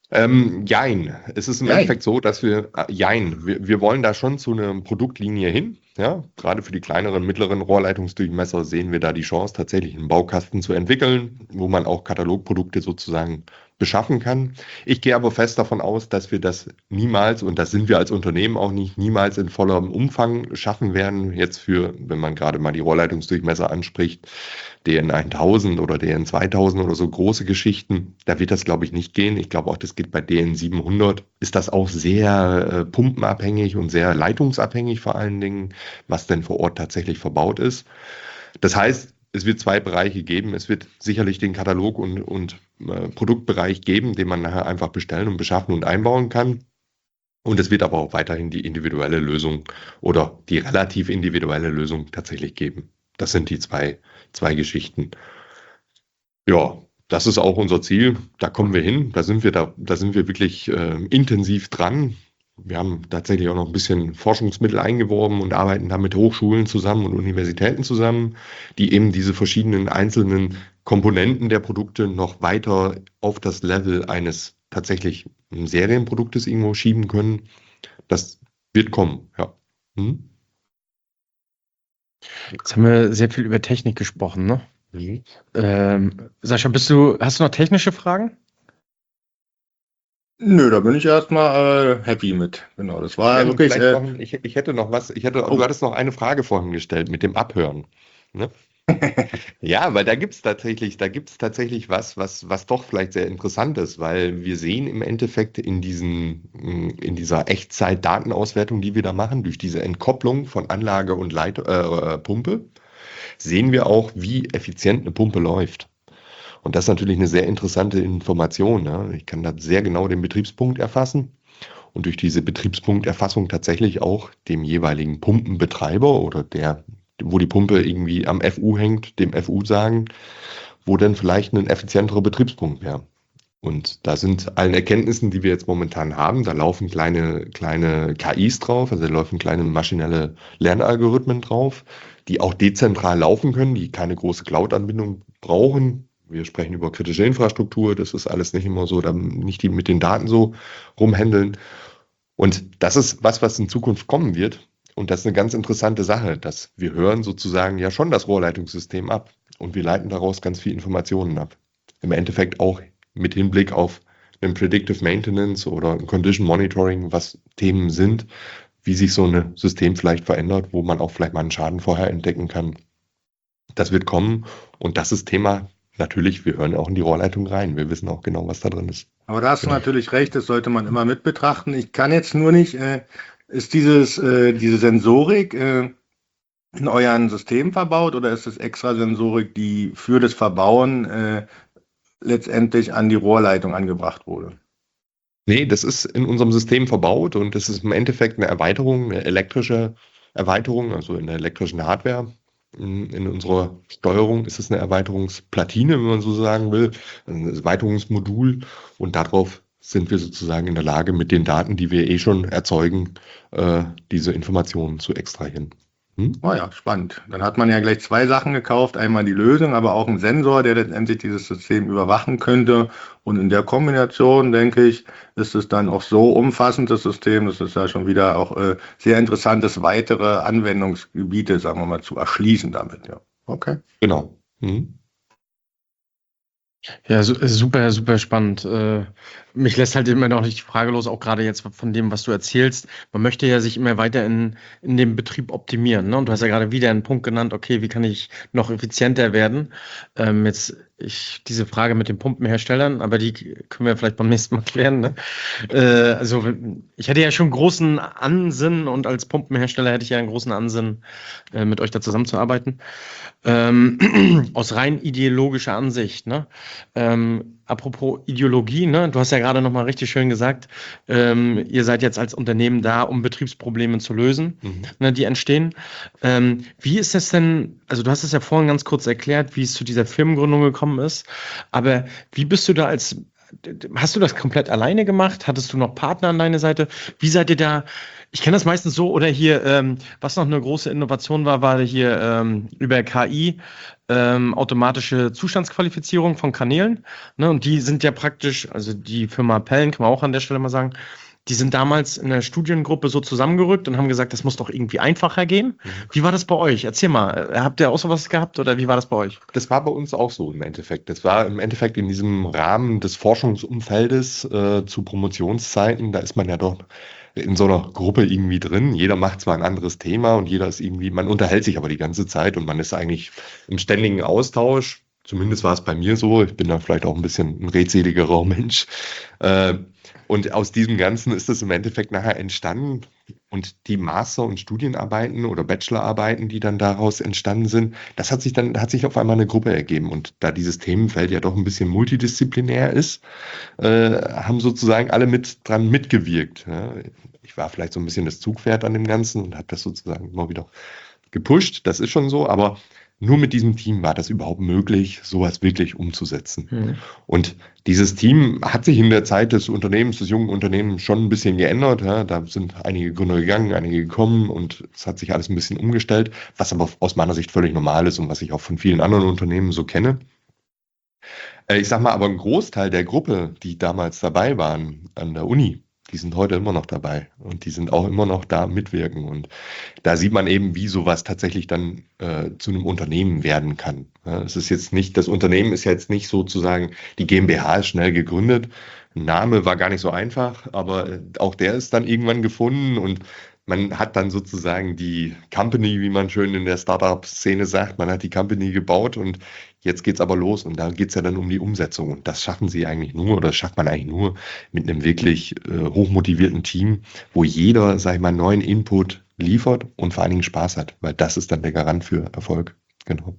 Jein. Es ist im Jein. Endeffekt so, dass wir wollen da schon zu einer Produktlinie hin. Ja, gerade für die kleineren, mittleren Rohrleitungsdurchmesser sehen wir da die Chance, tatsächlich einen Baukasten zu entwickeln, wo man auch Katalogprodukte sozusagen beschaffen kann. Ich gehe aber fest davon aus, dass wir das niemals, und das sind wir als Unternehmen auch nicht, niemals in vollem Umfang schaffen werden. Jetzt für, wenn man gerade mal die Rohrleitungsdurchmesser anspricht, DN 1000 oder DN 2000 oder so große Geschichten, da wird das, glaube ich, nicht gehen. Ich glaube auch, das geht bei DN 700. Ist das auch sehr pumpenabhängig und sehr leitungsabhängig vor allen Dingen, was denn vor Ort tatsächlich verbaut ist. Das heißt, es wird zwei Bereiche geben. Es wird sicherlich den Katalog und Produktbereich geben, den man nachher einfach bestellen und beschaffen und einbauen kann. Und es wird aber auch weiterhin die individuelle Lösung oder die relativ individuelle Lösung tatsächlich geben. Das sind die zwei Geschichten. Ja, das ist auch unser Ziel. Da kommen wir hin. Da sind wir wirklich intensiv dran. Wir haben tatsächlich auch noch ein bisschen Forschungsmittel eingeworben und arbeiten da mit Hochschulen zusammen und Universitäten zusammen, die eben diese verschiedenen einzelnen Komponenten der Produkte noch weiter auf das Level eines tatsächlich Serienproduktes irgendwo schieben können. Das wird kommen, ja. Jetzt haben wir sehr viel über Technik gesprochen, ne? Sascha, hast du noch technische Fragen? Nö, da bin ich erstmal happy mit. Genau, das war wirklich. Ich hätte noch was. Du hattest noch eine Frage vorhin gestellt mit dem Abhören. Ne? Ja, weil da gibt's tatsächlich was doch vielleicht sehr interessant ist, weil wir sehen im Endeffekt in dieser Echtzeit-Datenauswertung, die wir da machen, durch diese Entkopplung von Anlage und Pumpe, sehen wir auch, wie effizient eine Pumpe läuft. Und das ist natürlich eine sehr interessante Information. Ne? Ich kann da sehr genau den Betriebspunkt erfassen und durch diese Betriebspunkterfassung tatsächlich auch dem jeweiligen Pumpenbetreiber oder wo die Pumpe irgendwie am FU hängt, dem FU sagen, wo denn vielleicht ein effizienterer Betriebspunkt wäre. Und da sind allen Erkenntnissen, die wir jetzt momentan haben, da laufen kleine KIs drauf, also da laufen kleine maschinelle Lernalgorithmen drauf, die auch dezentral laufen können, die keine große Cloud-Anbindung brauchen. Wir sprechen über kritische Infrastruktur, das ist alles nicht immer so, nicht die mit den Daten so rumhändeln. Und das ist was in Zukunft kommen wird. Und das ist eine ganz interessante Sache, dass wir hören sozusagen ja schon das Rohrleitungssystem ab und wir leiten daraus ganz viele Informationen ab. Im Endeffekt auch mit Hinblick auf ein Predictive Maintenance oder ein Condition Monitoring, was Themen sind, wie sich so ein System vielleicht verändert, wo man auch vielleicht mal einen Schaden vorher entdecken kann. Das wird kommen und das ist Thema. Natürlich, wir hören auch in die Rohrleitung rein. Wir wissen auch genau, was da drin ist. Aber da hast du natürlich recht, das sollte man immer mit betrachten. Ich kann jetzt nur nicht, ist diese Sensorik in euren System verbaut oder ist es extra Sensorik, die für das Verbauen letztendlich an die Rohrleitung angebracht wurde? Nee, das ist in unserem System verbaut und das ist im Endeffekt eine Erweiterung, eine elektrische Erweiterung, also in der elektrischen Hardware. In unserer Steuerung ist es eine Erweiterungsplatine, wenn man so sagen will, ein Erweiterungsmodul und darauf sind wir sozusagen in der Lage, mit den Daten, die wir schon erzeugen, diese Informationen zu extrahieren. Oh ja, spannend. Dann hat man ja gleich zwei Sachen gekauft. Einmal die Lösung, aber auch einen Sensor, der letztendlich dieses System überwachen könnte. Und in der Kombination, denke ich, ist es dann auch so umfassend, das System, das ist ja schon wieder auch sehr interessantes, weitere Anwendungsgebiete, sagen wir mal, zu erschließen damit. Ja, okay. Genau. Ja, super, super spannend. Mich lässt halt immer noch nicht die Frage los, auch gerade jetzt von dem, was du erzählst. Man möchte ja sich immer weiter in dem Betrieb optimieren, ne? Und du hast ja gerade wieder einen Punkt genannt, okay, wie kann ich noch effizienter werden? Diese Frage mit den Pumpenherstellern, aber die können wir vielleicht beim nächsten Mal klären, ne? Also ich hätte ja schon großen Ansinnen und als Pumpenhersteller hätte ich ja einen großen Ansinnen, mit euch da zusammenzuarbeiten. Aus rein ideologischer Ansicht, ne? Apropos Ideologie, ne? Du hast ja gerade nochmal richtig schön gesagt, ihr seid jetzt als Unternehmen da, um Betriebsprobleme zu lösen, ne, die entstehen. Wie ist das denn, also du hast es ja vorhin ganz kurz erklärt, wie es zu dieser Firmengründung gekommen ist, aber wie bist du da als hast du das komplett alleine gemacht? Hattest du noch Partner an deiner Seite? Wie seid ihr da? Ich kenne das meistens so, oder hier, was noch eine große Innovation war hier über KI, automatische Zustandsqualifizierung von Kanälen. Ne? Und die sind ja praktisch, also die Firma Pellen, kann man auch an der Stelle mal sagen, die sind damals in der Studiengruppe so zusammengerückt und haben gesagt, das muss doch irgendwie einfacher gehen. Wie war das bei euch? Erzähl mal, habt ihr auch sowas gehabt oder wie war das bei euch? Das war bei uns auch so im Endeffekt. Das war im Endeffekt in diesem Rahmen des Forschungsumfeldes zu Promotionszeiten. Da ist man ja doch in so einer Gruppe irgendwie drin. Jeder macht zwar ein anderes Thema und jeder ist irgendwie, man unterhält sich aber die ganze Zeit und man ist eigentlich im ständigen Austausch. Zumindest war es bei mir so. Ich bin da vielleicht auch ein bisschen ein redseligerer Mensch. Und aus diesem Ganzen ist es im Endeffekt nachher entstanden. Und die Master- und Studienarbeiten oder Bachelorarbeiten, die dann daraus entstanden sind, hat sich auf einmal eine Gruppe ergeben. Und da dieses Themenfeld ja doch ein bisschen multidisziplinär ist, haben sozusagen alle dran mitgewirkt. Ja. Ich war vielleicht so ein bisschen das Zugpferd an dem Ganzen und habe das sozusagen immer wieder gepusht. Das ist schon so, aber nur mit diesem Team war das überhaupt möglich, sowas wirklich umzusetzen. Und dieses Team hat sich in der Zeit des jungen Unternehmens schon ein bisschen geändert. Ja. Da sind einige Gründer gegangen, einige gekommen und es hat sich alles ein bisschen umgestellt, was aber aus meiner Sicht völlig normal ist und was ich auch von vielen anderen Unternehmen so kenne. Ich sag mal, aber ein Großteil der Gruppe, die damals dabei waren an der Uni, die sind heute immer noch dabei und die sind auch immer noch da mitwirken. Und da sieht man eben, wie sowas tatsächlich dann zu einem Unternehmen werden kann. Ja, es ist jetzt nicht, das Unternehmen ist jetzt nicht sozusagen, die GmbH ist schnell gegründet. Ein Name war gar nicht so einfach, aber auch der ist dann irgendwann gefunden und man hat dann sozusagen die Company, wie man schön in der Startup-Szene sagt, man hat die Company gebaut und jetzt geht's aber los und da geht's ja dann um die Umsetzung und das schaffen sie eigentlich nur oder das schafft man eigentlich nur mit einem wirklich hochmotivierten Team, wo jeder, sag ich mal, neuen Input liefert und vor allen Dingen Spaß hat, weil das ist dann der Garant für Erfolg. Genau.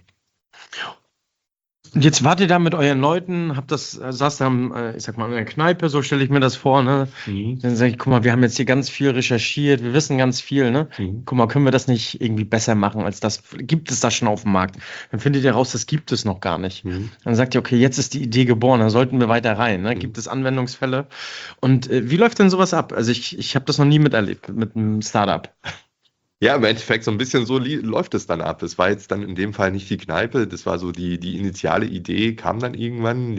Und jetzt wart ihr da mit euren Leuten, saßt da, ich sag mal, in der Kneipe, so stelle ich mir das vor, ne? Dann sage ich, guck mal, wir haben jetzt hier ganz viel recherchiert, wir wissen ganz viel, ne? Guck mal, können wir das nicht irgendwie besser machen als das? Gibt es das schon auf dem Markt? Dann findet ihr raus, das gibt es noch gar nicht. Dann sagt ihr, okay, jetzt ist die Idee geboren, dann sollten wir weiter rein, ne? Gibt es Anwendungsfälle? Und wie läuft denn sowas ab? Also ich habe das noch nie miterlebt mit einem Startup. Ja, im Endeffekt so ein bisschen so läuft es dann ab. Es war jetzt dann in dem Fall nicht die Kneipe, das war so die initiale Idee, kam dann irgendwann,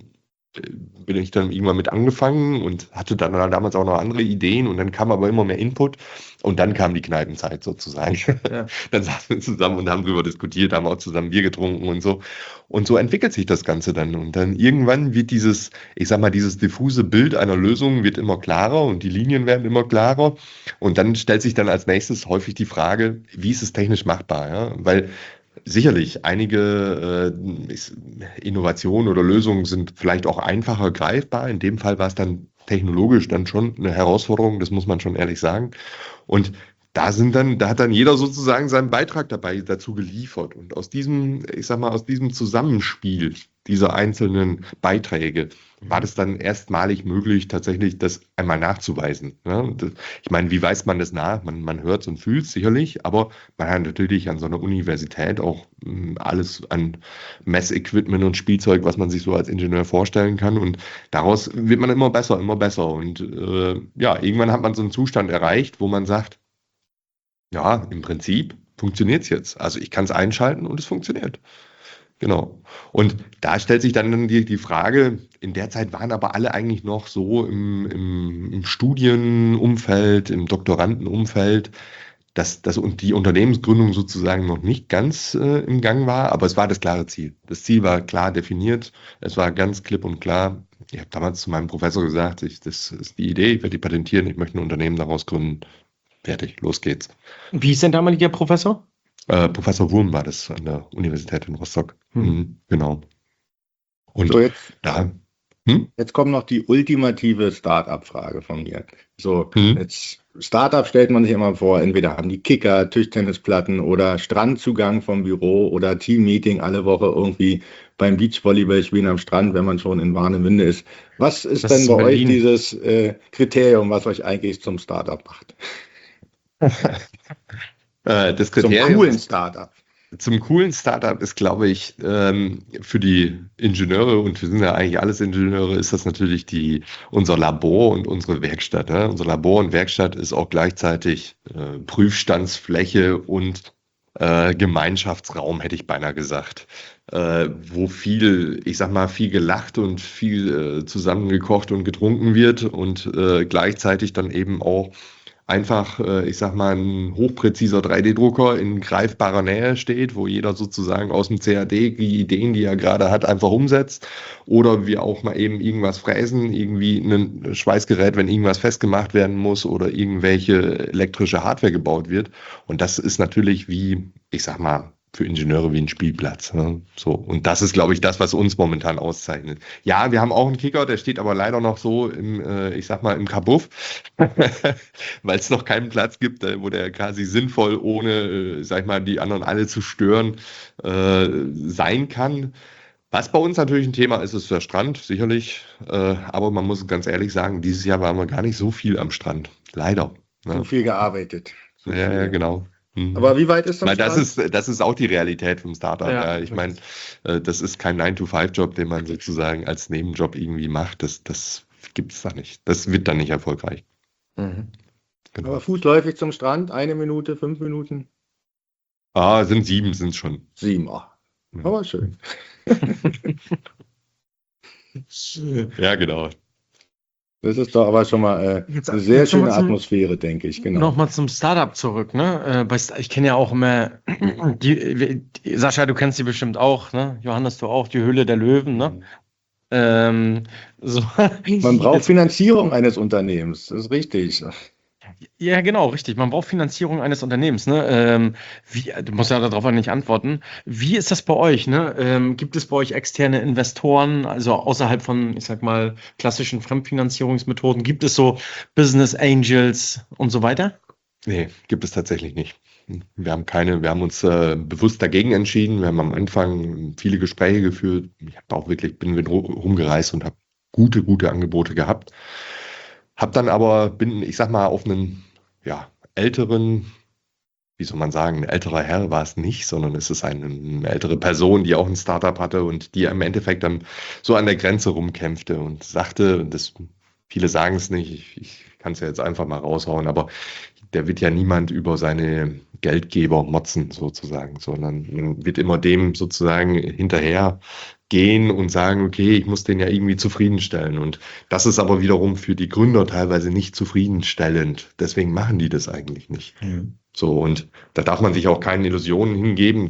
bin ich dann irgendwann mit angefangen und hatte dann damals auch noch andere Ideen und dann kam aber immer mehr Input und dann kam die Kneipenzeit sozusagen. Ja. Dann saßen wir zusammen und haben drüber diskutiert, haben auch zusammen Bier getrunken und so. Und so entwickelt sich das Ganze dann. Und dann irgendwann wird dieses diffuse Bild einer Lösung wird immer klarer und die Linien werden immer klarer. Und dann stellt sich dann als nächstes häufig die Frage, wie ist es technisch machbar? Ja? Weil sicherlich, einige Innovationen oder Lösungen sind vielleicht auch einfacher greifbar. In dem Fall war es dann technologisch dann schon eine Herausforderung, das muss man schon ehrlich sagen. Und da hat dann jeder sozusagen seinen Beitrag dazu geliefert. Und aus diesem Zusammenspiel dieser einzelnen Beiträge war das dann erstmalig möglich, tatsächlich das einmal nachzuweisen. Ja, ich meine, wie weist man das nach? Man hört es und fühlt es sicherlich, aber man hat natürlich an so einer Universität auch alles an Messequipment und Spielzeug, was man sich so als Ingenieur vorstellen kann. Und daraus wird man immer besser, immer besser. Und irgendwann hat man so einen Zustand erreicht, wo man sagt, ja, im Prinzip funktioniert es jetzt. Also ich kann es einschalten und es funktioniert. Genau. Und da stellt sich dann die Frage, in der Zeit waren aber alle eigentlich noch so im Studienumfeld, im Doktorandenumfeld, dass die Unternehmensgründung sozusagen noch nicht ganz im Gang war, aber es war das klare Ziel. Das Ziel war klar definiert, es war ganz klipp und klar. Ich habe damals zu meinem Professor gesagt, das ist die Idee, ich werde die patentieren, ich möchte ein Unternehmen daraus gründen. Fertig, los geht's. Wie ist denn damaliger Professor? Professor Wurm war das an der Universität in Rostock. Genau. Und so, jetzt kommt noch die ultimative Start-up-Frage von mir. So, jetzt Start-up stellt man sich immer vor, entweder haben die Kicker, Tischtennisplatten oder Strandzugang vom Büro oder Teammeeting alle Woche irgendwie beim Beachvolleyball spielen am Strand, wenn man schon in Warnemünde ist. Was ist Das denn ist bei euch Berlin. dieses Kriterium, was euch eigentlich zum Start-up macht? das Zum Kriterium coolen Start-up. Zum coolen Startup ist, glaube ich, für die Ingenieure, und wir sind ja eigentlich alles Ingenieure, ist das natürlich unser Labor und unsere Werkstatt. Ne? Unser Labor und Werkstatt ist auch gleichzeitig Prüfstandsfläche und Gemeinschaftsraum, hätte ich beinahe gesagt. Wo viel, ich sag mal, viel gelacht und viel zusammengekocht und getrunken wird und gleichzeitig dann eben auch einfach, ich sag mal, ein hochpräziser 3D-Drucker in greifbarer Nähe steht, wo jeder sozusagen aus dem CAD die Ideen, die er gerade hat, einfach umsetzt. Oder wir auch mal eben irgendwas fräsen, irgendwie ein Schweißgerät, wenn irgendwas festgemacht werden muss oder irgendwelche elektrische Hardware gebaut wird. Und das ist natürlich wie, ich sag mal, für Ingenieure wie ein Spielplatz. Ne? So. Und das ist, glaube ich, das, was uns momentan auszeichnet. Ja, wir haben auch einen Kicker, der steht aber leider noch so ich sag mal, im Kabuff, weil es noch keinen Platz gibt, wo der quasi sinnvoll, ohne, sag ich mal, die anderen alle zu stören, sein kann. Was bei uns natürlich ein Thema ist, ist der Strand, sicherlich. Aber man muss ganz ehrlich sagen, dieses Jahr waren wir gar nicht so viel am Strand. Leider. Ne? Zu viel gearbeitet. Ja, genau. Aber wie weit ist das? Das ist auch die Realität vom Startup. Ja, Ich meine, das ist kein 9-to-5-Job, den man sozusagen als Nebenjob irgendwie macht. Das gibt es da nicht. Das wird dann nicht erfolgreich. Mhm. Genau. Aber fußläufig zum Strand, 1 Minute, 5 Minuten? Sind 7, sind es schon. 7, aber schön. Ja, genau. Das ist doch aber schon mal eine sehr schöne Atmosphäre, denke ich. Genau. Nochmal zum Startup zurück. Ne? Ich kenne ja auch immer, Sascha, du kennst die bestimmt auch, ne? Johannes, du auch, die Höhle der Löwen. Ne? So. Man braucht Finanzierung eines Unternehmens, das ist richtig. Ja, genau, richtig. Man braucht Finanzierung eines Unternehmens. Ne? Du musst ja darauf nicht antworten. Wie ist das bei euch? Ne? Gibt es bei euch externe Investoren, also außerhalb von, ich sag mal, klassischen Fremdfinanzierungsmethoden? Gibt es so Business Angels und so weiter? Nee, gibt es tatsächlich nicht. Wir haben uns bewusst dagegen entschieden. Wir haben am Anfang viele Gespräche geführt. Ich habe auch wirklich, bin rumgereist und habe gute Angebote gehabt. Bin, ich sag mal, auf einen älteren, wie soll man sagen, ein älterer Herr war es nicht, sondern es ist eine ältere Person, die auch ein Startup hatte und die im Endeffekt dann so an der Grenze rumkämpfte und sagte, viele sagen es nicht, ich kann es ja jetzt einfach mal raushauen, aber der wird ja niemand über seine Geldgeber motzen sozusagen, sondern man wird immer dem sozusagen hinterher gehen und sagen, okay, ich muss den ja irgendwie zufriedenstellen. Und das ist aber wiederum für die Gründer teilweise nicht zufriedenstellend. Deswegen machen die das eigentlich nicht. Mhm. So, und da darf man sich auch keine Illusionen hingeben.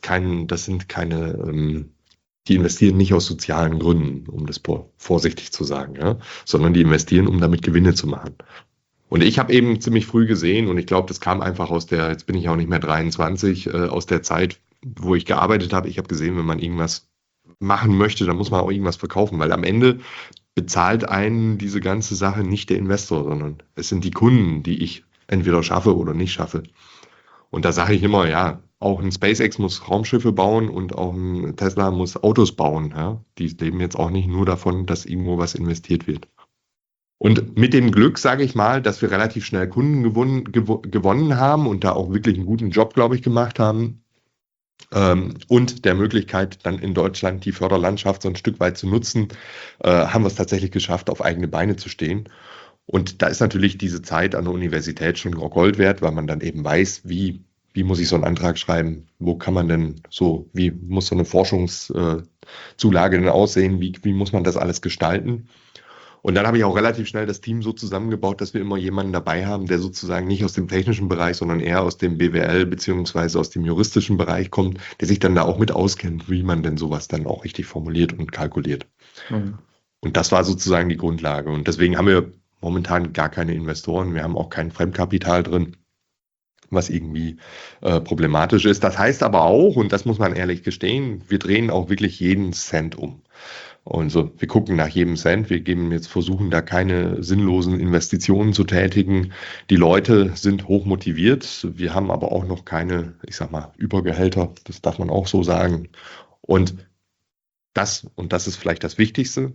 Die investieren nicht aus sozialen Gründen, um das vorsichtig zu sagen, ja, sondern die investieren, um damit Gewinne zu machen. Und ich habe eben ziemlich früh gesehen, und ich glaube, das kam einfach jetzt bin ich auch nicht mehr 23, aus der Zeit, wo ich gearbeitet habe. Ich habe gesehen, wenn man irgendwas machen möchte, dann muss man auch irgendwas verkaufen, weil am Ende bezahlt einen diese ganze Sache nicht der Investor, sondern es sind die Kunden, die ich entweder schaffe oder nicht schaffe. Und da sage ich immer, ja, auch ein SpaceX muss Raumschiffe bauen und auch ein Tesla muss Autos bauen. Ja? Die leben jetzt auch nicht nur davon, dass irgendwo was investiert wird. Und mit dem Glück, sage ich mal, dass wir relativ schnell Kunden gewonnen haben und da auch wirklich einen guten Job, glaube ich, gemacht haben, und der Möglichkeit, dann in Deutschland die Förderlandschaft so ein Stück weit zu nutzen, haben wir es tatsächlich geschafft, auf eigene Beine zu stehen. Und da ist natürlich diese Zeit an der Universität schon Gold wert, weil man dann eben weiß, wie muss ich so einen Antrag schreiben, wie muss so eine Forschungszulage denn aussehen, wie muss man das alles gestalten. Und dann habe ich auch relativ schnell das Team so zusammengebaut, dass wir immer jemanden dabei haben, der sozusagen nicht aus dem technischen Bereich, sondern eher aus dem BWL beziehungsweise aus dem juristischen Bereich kommt, der sich dann da auch mit auskennt, wie man denn sowas dann auch richtig formuliert und kalkuliert. Mhm. Und das war sozusagen die Grundlage. Und deswegen haben wir momentan gar keine Investoren. Wir haben auch kein Fremdkapital drin, was irgendwie problematisch ist. Das heißt aber auch, und das muss man ehrlich gestehen, wir drehen auch wirklich jeden Cent um. Und so, wir gucken nach jedem Cent, versuchen da keine sinnlosen Investitionen zu tätigen. Die Leute sind hoch motiviert, wir haben aber auch noch keine, ich sag mal, Übergehälter, das darf man auch so sagen. Und das ist vielleicht das Wichtigste,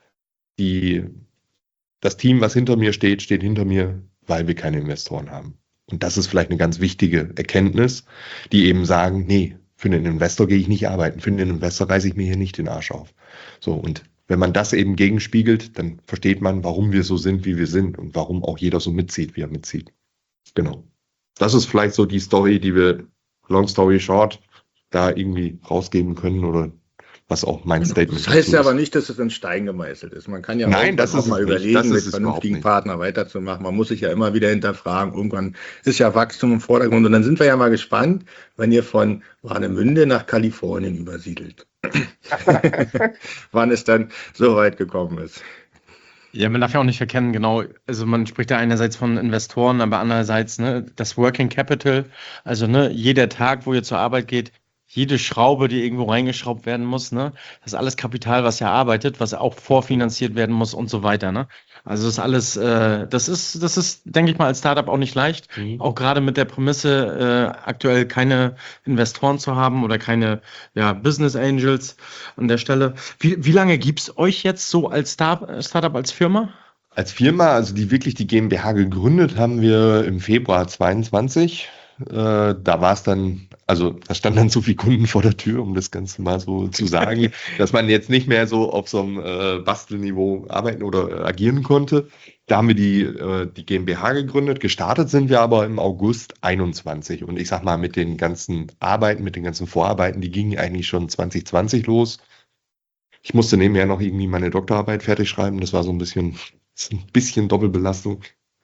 das Team, was hinter mir steht hinter mir, weil wir keine Investoren haben. Und das ist vielleicht eine ganz wichtige Erkenntnis, die eben sagen, nee, Für einen Investor gehe ich nicht arbeiten. Für einen Investor reiße ich mir hier nicht den Arsch auf. So, und wenn man das eben gegenspiegelt, dann versteht man, warum wir so sind, wie wir sind und warum auch jeder so mitzieht, wie er mitzieht. Genau. Das ist vielleicht so die Story, die wir, long story short, da irgendwie rausgeben können oder was auch mein Statement Das heißt dazu ja ist. aber nicht, dass es in Stein gemeißelt ist. Man kann ja Nein, das auch ist mal es nicht. überlegen, Das mit ist es überhaupt vernünftigen nicht. Partner weiterzumachen. Man muss sich ja immer wieder hinterfragen. Irgendwann ist ja Wachstum im Vordergrund. Und dann sind wir ja mal gespannt, wenn ihr von Warnemünde nach Kalifornien übersiedelt. Wann es dann so weit gekommen ist. Ja, man darf ja auch nicht verkennen, genau, also man spricht ja einerseits von Investoren, aber andererseits, ne, das Working Capital, also ne, jeder Tag, wo ihr zur Arbeit geht, jede Schraube, die irgendwo reingeschraubt werden muss, ne, das ist alles Kapital, was ihr arbeitet, was auch vorfinanziert werden muss und so weiter, ne. Also das ist alles, das ist, denke ich mal, als Startup auch nicht leicht, auch gerade mit der Prämisse, aktuell keine Investoren zu haben oder keine, ja, Business Angels an der Stelle. Wie lange gibt's euch jetzt so als Startup, als Firma? Als Firma, also die wirklich die GmbH gegründet, haben wir im Februar 22. Da war es dann, also da standen dann so viele Kunden vor der Tür, um das Ganze mal so zu sagen, dass man jetzt nicht mehr so auf so einem Bastelniveau arbeiten oder agieren konnte. Da haben wir die GmbH gegründet. Gestartet sind wir aber im August 21. Und ich sag mal, mit den ganzen Arbeiten, mit den ganzen Vorarbeiten, die gingen eigentlich schon 2020 los. Ich musste nebenher noch irgendwie meine Doktorarbeit fertig schreiben. Das war so ein bisschen Doppelbelastung.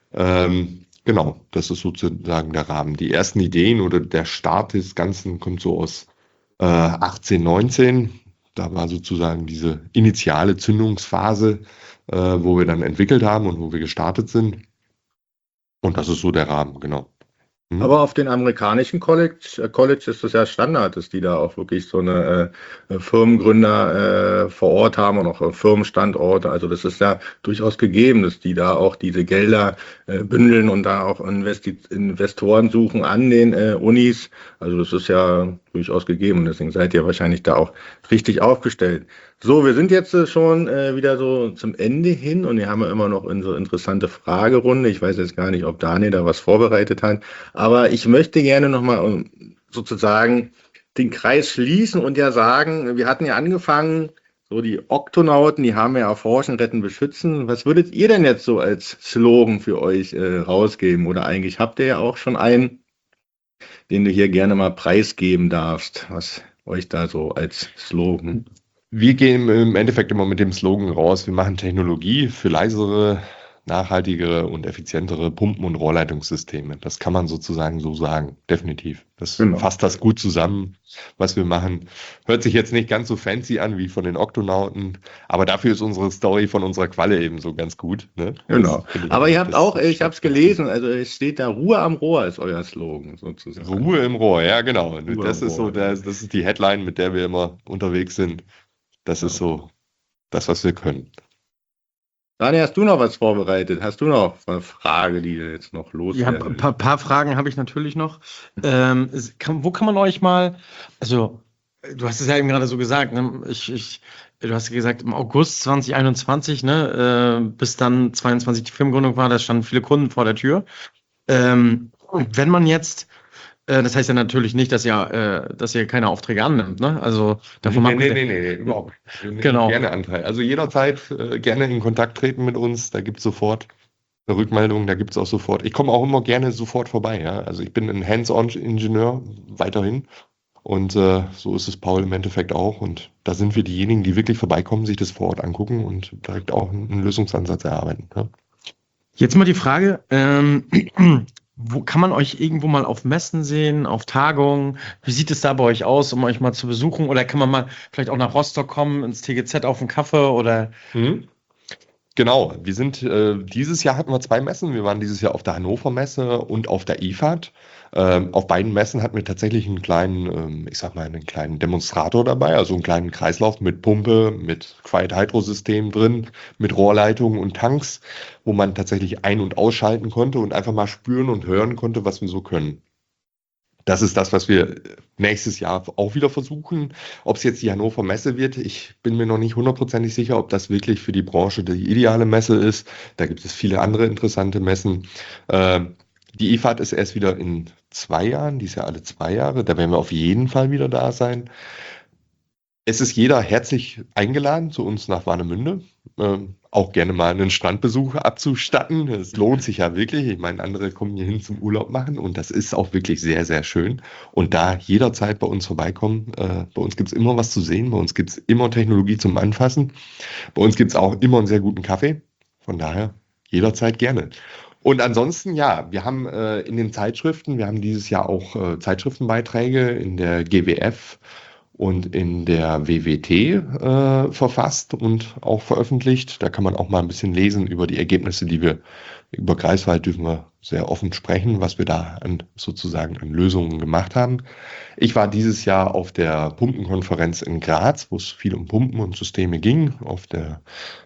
Genau, das ist sozusagen der Rahmen. Die ersten Ideen oder der Start des Ganzen kommt so aus 18, 19. Da war sozusagen diese initiale Zündungsphase, wo wir dann entwickelt haben und wo wir gestartet sind. Und das ist so der Rahmen, genau. Aber auf den amerikanischen College ist es ja Standard, dass die da auch wirklich so eine Firmengründer vor Ort haben und auch Firmenstandorte. Also das ist ja durchaus gegeben, dass die da auch diese Gelder bündeln und da auch Investoren suchen an den Unis. Also das ist ja durchaus gegeben. Deswegen seid ihr wahrscheinlich da auch richtig aufgestellt. So, wir sind jetzt schon wieder so zum Ende hin und wir haben ja immer noch unsere interessante Fragerunde. Ich weiß jetzt gar nicht, ob Daniel da was vorbereitet hat, aber ich möchte gerne nochmal sozusagen den Kreis schließen und ja sagen, wir hatten ja angefangen, so die Oktonauten, die haben ja erforschen, retten, beschützen. Was würdet ihr denn jetzt so als Slogan für euch rausgeben? Oder eigentlich habt ihr ja auch schon einen, den du hier gerne mal preisgeben darfst, was euch da so als Slogan. Wir gehen im Endeffekt immer mit dem Slogan raus, wir machen Technologie für leisere, nachhaltigere und effizientere Pumpen- und Rohrleitungssysteme. Das kann man sozusagen so sagen, definitiv. Das fasst das gut zusammen, was wir machen. Hört sich jetzt nicht ganz so fancy an wie von den Oktonauten, aber dafür ist unsere Story von unserer Qualle eben so ganz gut. Ne? Genau. Aber ihr habt auch, ich habe es gelesen, also es steht da, Ruhe am Rohr ist euer Slogan sozusagen. Ruhe im Rohr, ja genau. Ruhe das ist Rohr. so, das ist die Headline, mit der wir immer unterwegs sind. Das ist so das, was wir können. Daniel, hast du noch was vorbereitet? Hast du noch eine Frage, die du jetzt noch Ja, loswerden ein paar Fragen habe ich natürlich noch. Wo kann man euch mal, also du hast es ja eben gerade so gesagt, ne? Du hast gesagt, im August 2021, ne, bis dann 22 die Firmengründung war, da standen viele Kunden vor der Tür. Wenn man jetzt, das heißt ja natürlich nicht, dass ihr keine Aufträge annimmt, ne? Also davon Nee, überhaupt nicht. Genau. Gerne Anteil. Also jederzeit gerne in Kontakt treten mit uns. Da gibt es sofort eine Rückmeldung, da gibt es auch sofort. Ich komme auch immer gerne sofort vorbei. Ja? Also ich bin ein Hands-on-Ingenieur weiterhin. Und so ist es Paul im Endeffekt auch. Und da sind wir diejenigen, die wirklich vorbeikommen, sich das vor Ort angucken und direkt auch einen Lösungsansatz erarbeiten. Ja? Jetzt mal die Frage, wo kann man euch irgendwo mal auf Messen sehen, auf Tagungen? Wie sieht es da bei euch aus, um euch mal zu besuchen? Oder kann man mal vielleicht auch nach Rostock kommen, ins TGZ auf einen Kaffee oder? Genau, wir sind dieses Jahr hatten wir 2 Messen. Wir waren dieses Jahr auf der Hannover Messe und auf der IFAD. Auf beiden Messen hatten wir tatsächlich einen kleinen Demonstrator dabei, also einen kleinen Kreislauf mit Pumpe, mit Quiet Hydro System drin, mit Rohrleitungen und Tanks, wo man tatsächlich ein- und ausschalten konnte und einfach mal spüren und hören konnte, was wir so können. Das ist das, was wir nächstes Jahr auch wieder versuchen. Ob es jetzt die Hannover Messe wird, ich bin mir noch nicht hundertprozentig sicher, ob das wirklich für die Branche die ideale Messe ist. Da gibt es viele andere interessante Messen. Die IFAD ist erst wieder in 2 Jahren, die ist ja alle 2 Jahre, da werden wir auf jeden Fall wieder da sein. Es ist jeder herzlich eingeladen zu uns nach Warnemünde, auch gerne mal einen Strandbesuch abzustatten. Es lohnt sich ja wirklich. Ich meine, andere kommen hier hin zum Urlaub machen und das ist auch wirklich sehr, sehr schön. Und da jederzeit bei uns vorbeikommen, bei uns gibt es immer was zu sehen, bei uns gibt es immer Technologie zum Anfassen, bei uns gibt es auch immer einen sehr guten Kaffee. Von daher jederzeit gerne. Und ansonsten, ja, wir haben in den Zeitschriften, wir haben dieses Jahr auch Zeitschriftenbeiträge in der GWF und in der WWT verfasst und auch veröffentlicht. Da kann man auch mal ein bisschen lesen über die Ergebnisse, die wir über Greifswald dürfen wir sehr offen sprechen, was wir da sozusagen an Lösungen gemacht haben. Ich war dieses Jahr auf der Pumpenkonferenz in Graz, wo es viel um Pumpen und Systeme ging, auf der,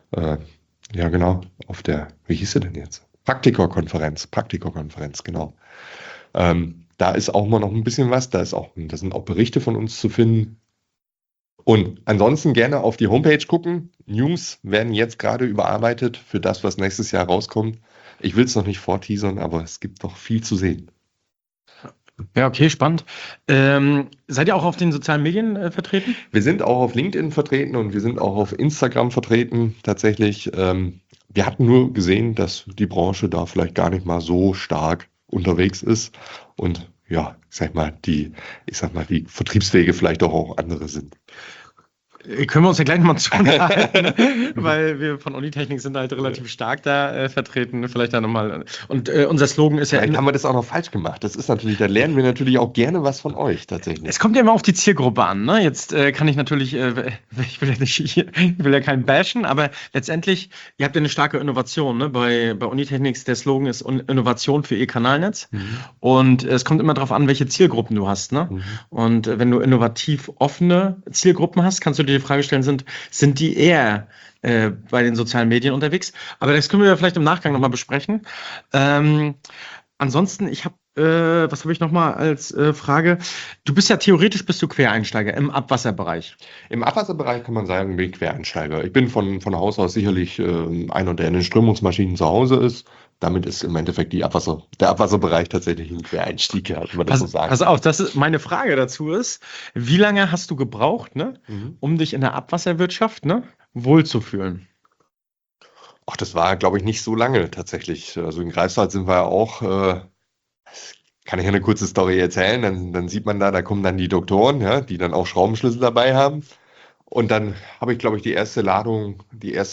wie hieß sie denn jetzt? Praktikerkonferenz, genau. Da ist auch mal noch ein bisschen was, da sind auch Berichte von uns zu finden. Und ansonsten gerne auf die Homepage gucken. News werden jetzt gerade überarbeitet für das, was nächstes Jahr rauskommt. Ich will es noch nicht vorteasern, aber es gibt doch viel zu sehen. Ja, okay, spannend. Seid ihr auch auf den sozialen Medien vertreten? Wir sind auch auf LinkedIn vertreten und wir sind auch auf Instagram vertreten, tatsächlich. Wir hatten nur gesehen, dass die Branche da vielleicht gar nicht mal so stark unterwegs ist und ja, ich sag mal, die Vertriebswege vielleicht auch andere sind. Können wir uns ja gleich nochmal zuhalten, weil wir von Unitechnik sind halt relativ stark da vertreten. Vielleicht da nochmal. Und unser Slogan ist ja. Vielleicht haben wir das auch noch falsch gemacht. Das ist natürlich, da lernen wir natürlich auch gerne was von euch tatsächlich. Es kommt ja immer auf die Zielgruppe an. Ne? Jetzt kann ich natürlich, ich will ja keinen bashen, aber letztendlich, ihr habt ja eine starke Innovation. Ne? Bei Unitechnik, der Slogan ist Innovation für E-Kanalnetz. Und es kommt immer darauf an, welche Zielgruppen du hast. Ne? Und wenn du innovativ offene Zielgruppen hast, kannst du dir die Frage stellen, sind die eher bei den sozialen Medien unterwegs? Aber das können wir ja vielleicht im Nachgang nochmal besprechen. Ansonsten, was habe ich nochmal als Frage? Du bist ja theoretisch Quereinsteiger im Abwasserbereich. Im Abwasserbereich kann man sagen, bin ich Quereinsteiger. Ich bin von Haus aus sicherlich einer, der in den Strömungsmaschinen zu Hause ist. Damit ist im Endeffekt der Abwasserbereich tatsächlich ein Quereinstieg, ja, wenn man das so sagen. Pass auf, meine Frage dazu ist, wie lange hast du gebraucht, ne, um dich in der Abwasserwirtschaft wohlzufühlen? Ach, das war, glaube ich, nicht so lange tatsächlich. Also in Greifswald sind wir ja auch, kann ich eine kurze Story erzählen, dann sieht man da kommen dann die Doktoren, ja, die dann auch Schraubenschlüssel dabei haben. Und dann habe ich, glaube ich, die erste Ladung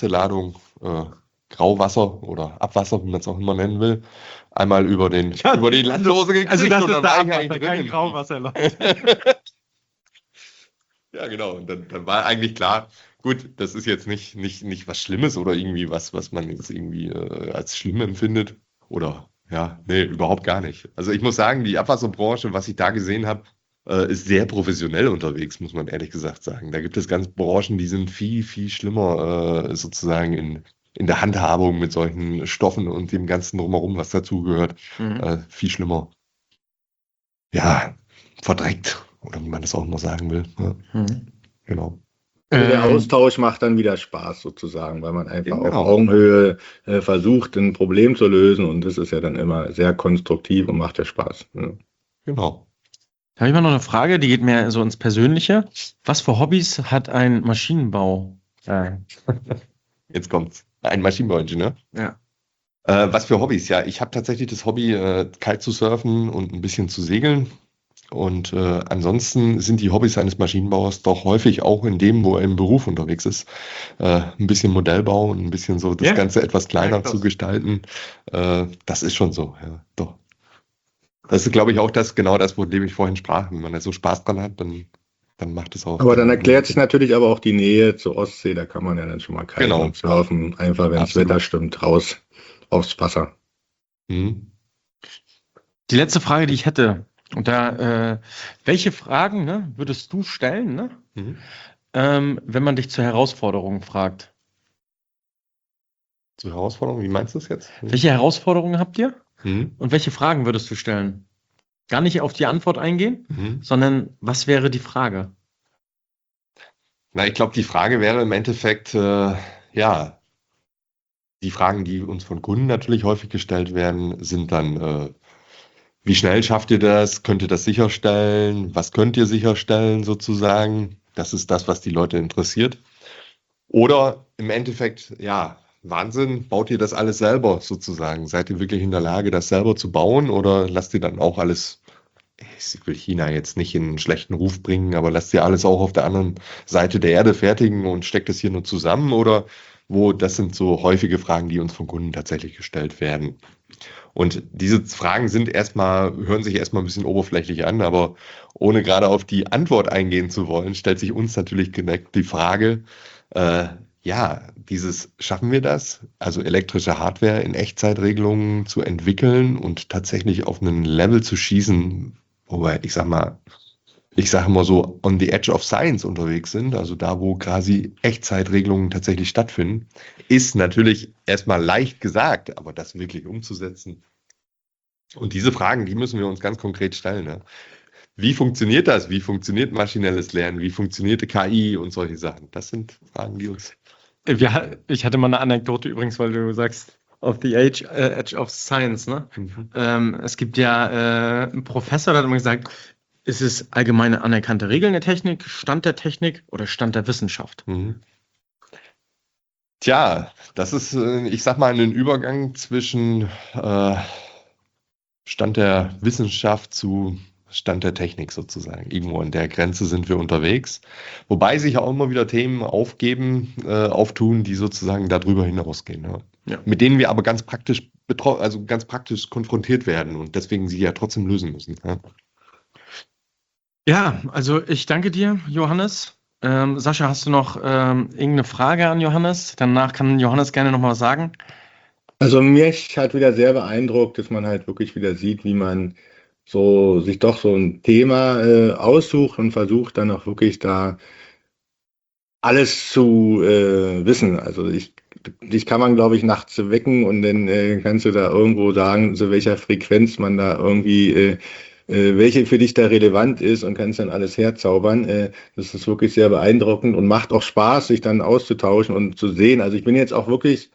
Grauwasser oder Abwasser, wie man es auch immer nennen will, einmal über die Landlose gekriegt. Also das und ist dann der war Abwasser, ich eigentlich kein drin. Grauwasser. Ja, genau. Und dann war eigentlich klar, gut, das ist jetzt nicht was Schlimmes oder irgendwie was man jetzt irgendwie als schlimm empfindet. Oder ja, nee, überhaupt gar nicht. Also ich muss sagen, die Abwasserbranche, was ich da gesehen habe, ist sehr professionell unterwegs, muss man ehrlich gesagt sagen. Da gibt es ganz Branchen, die sind viel, viel schlimmer sozusagen in der Handhabung mit solchen Stoffen und dem ganzen Drumherum, was dazugehört. Viel schlimmer. Ja, verdreckt. Oder wie man das auch immer sagen will. Ja. Genau. Der Austausch macht dann wieder Spaß sozusagen, weil man einfach Genau. auf Augenhöhe versucht, ein Problem zu lösen und das ist ja dann immer sehr konstruktiv und macht ja Spaß. Ja. Genau. Da habe ich mal noch eine Frage, die geht mehr so ins Persönliche. Was für Hobbys hat ein Maschinenbau? Jetzt kommt's. Ein Maschinenbauingenieur. Ja. Was für Hobbys? Ja, ich habe tatsächlich das Hobby, kalt zu surfen und ein bisschen zu segeln. Und ansonsten sind die Hobbys eines Maschinenbauers doch häufig auch in dem, wo er im Beruf unterwegs ist. Ein bisschen Modellbau und ein bisschen so das Ganze etwas kleiner zu gestalten. Das ist schon so, ja, doch. Das ist, glaube ich, auch genau das, von dem ich vorhin sprach. Wenn man da so Spaß dran hat, dann macht es auch. Aber dann erklärt sich natürlich aber auch die Nähe zur Ostsee, da kann man ja dann schon mal kiten und surfen, einfach wenn das Wetter stimmt, raus aufs Wasser. Die letzte Frage, die ich hätte, und da, welche Fragen würdest du stellen, wenn man dich zur Herausforderung fragt? Zur Herausforderung, wie meinst du das jetzt? Welche Herausforderungen habt ihr? Und welche Fragen würdest du stellen? Gar nicht auf die Antwort eingehen, sondern was wäre die Frage? Na, ich glaube, die Frage wäre im Endeffekt, die Fragen, die uns von Kunden natürlich häufig gestellt werden, sind dann, Wie schnell schafft ihr das? Könnt ihr das sicherstellen? Was könnt ihr sicherstellen sozusagen? Das ist das, was die Leute interessiert. Oder im Endeffekt, ja, Wahnsinn, baut ihr das alles selber sozusagen? Seid ihr wirklich in der Lage, das selber zu bauen oder lasst ihr dann auch alles, ich will China jetzt nicht in einen schlechten Ruf bringen, aber lasst ihr alles auch auf der anderen Seite der Erde fertigen und steckt es hier nur zusammen oder das sind so häufige Fragen, die uns von Kunden tatsächlich gestellt werden. Und diese Fragen hören sich erstmal ein bisschen oberflächlich an, aber ohne gerade auf die Antwort eingehen zu wollen, stellt sich uns natürlich direkt die Frage, ja, schaffen wir das? Also elektrische Hardware in Echtzeitregelungen zu entwickeln und tatsächlich auf einen Level zu schießen, wobei ich sage immer so on the edge of science unterwegs sind, also da, wo quasi Echtzeitregelungen tatsächlich stattfinden, ist natürlich erstmal leicht gesagt, aber das wirklich umzusetzen. Und diese Fragen, die müssen wir uns ganz konkret stellen. Ne? Wie funktioniert das? Wie funktioniert maschinelles Lernen? Wie funktioniert KI und solche Sachen? Das sind Fragen, die uns... Ich hatte mal eine Anekdote übrigens, weil du sagst, of the edge of science. Ne? Es gibt ja einen Professor, der hat immer gesagt, ist es allgemeine anerkannte Regeln der Technik, Stand der Technik oder Stand der Wissenschaft? Tja, das ist, ich sag mal, ein Übergang zwischen Stand der Wissenschaft zu Stand der Technik sozusagen. Irgendwo an der Grenze sind wir unterwegs. Wobei sich auch immer wieder Themen auftun, die sozusagen darüber hinausgehen. Ja. Ja. Mit denen wir aber ganz praktisch konfrontiert werden und deswegen sie ja trotzdem lösen müssen. Ja. Ja, also ich danke dir, Johannes. Sascha, hast du noch irgendeine Frage an Johannes? Danach kann Johannes gerne noch mal was sagen. Also mich hat wieder sehr beeindruckt, dass man halt wirklich wieder sieht, wie man sich doch so ein Thema aussucht und versucht dann auch wirklich da alles zu wissen. Also dich kann man, glaube ich, nachts wecken und dann kannst du da irgendwo sagen, zu welcher Frequenz man da irgendwie welche für dich da relevant ist und kannst dann alles herzaubern. Das ist wirklich sehr beeindruckend und macht auch Spaß, sich dann auszutauschen und zu sehen. Also ich bin jetzt auch wirklich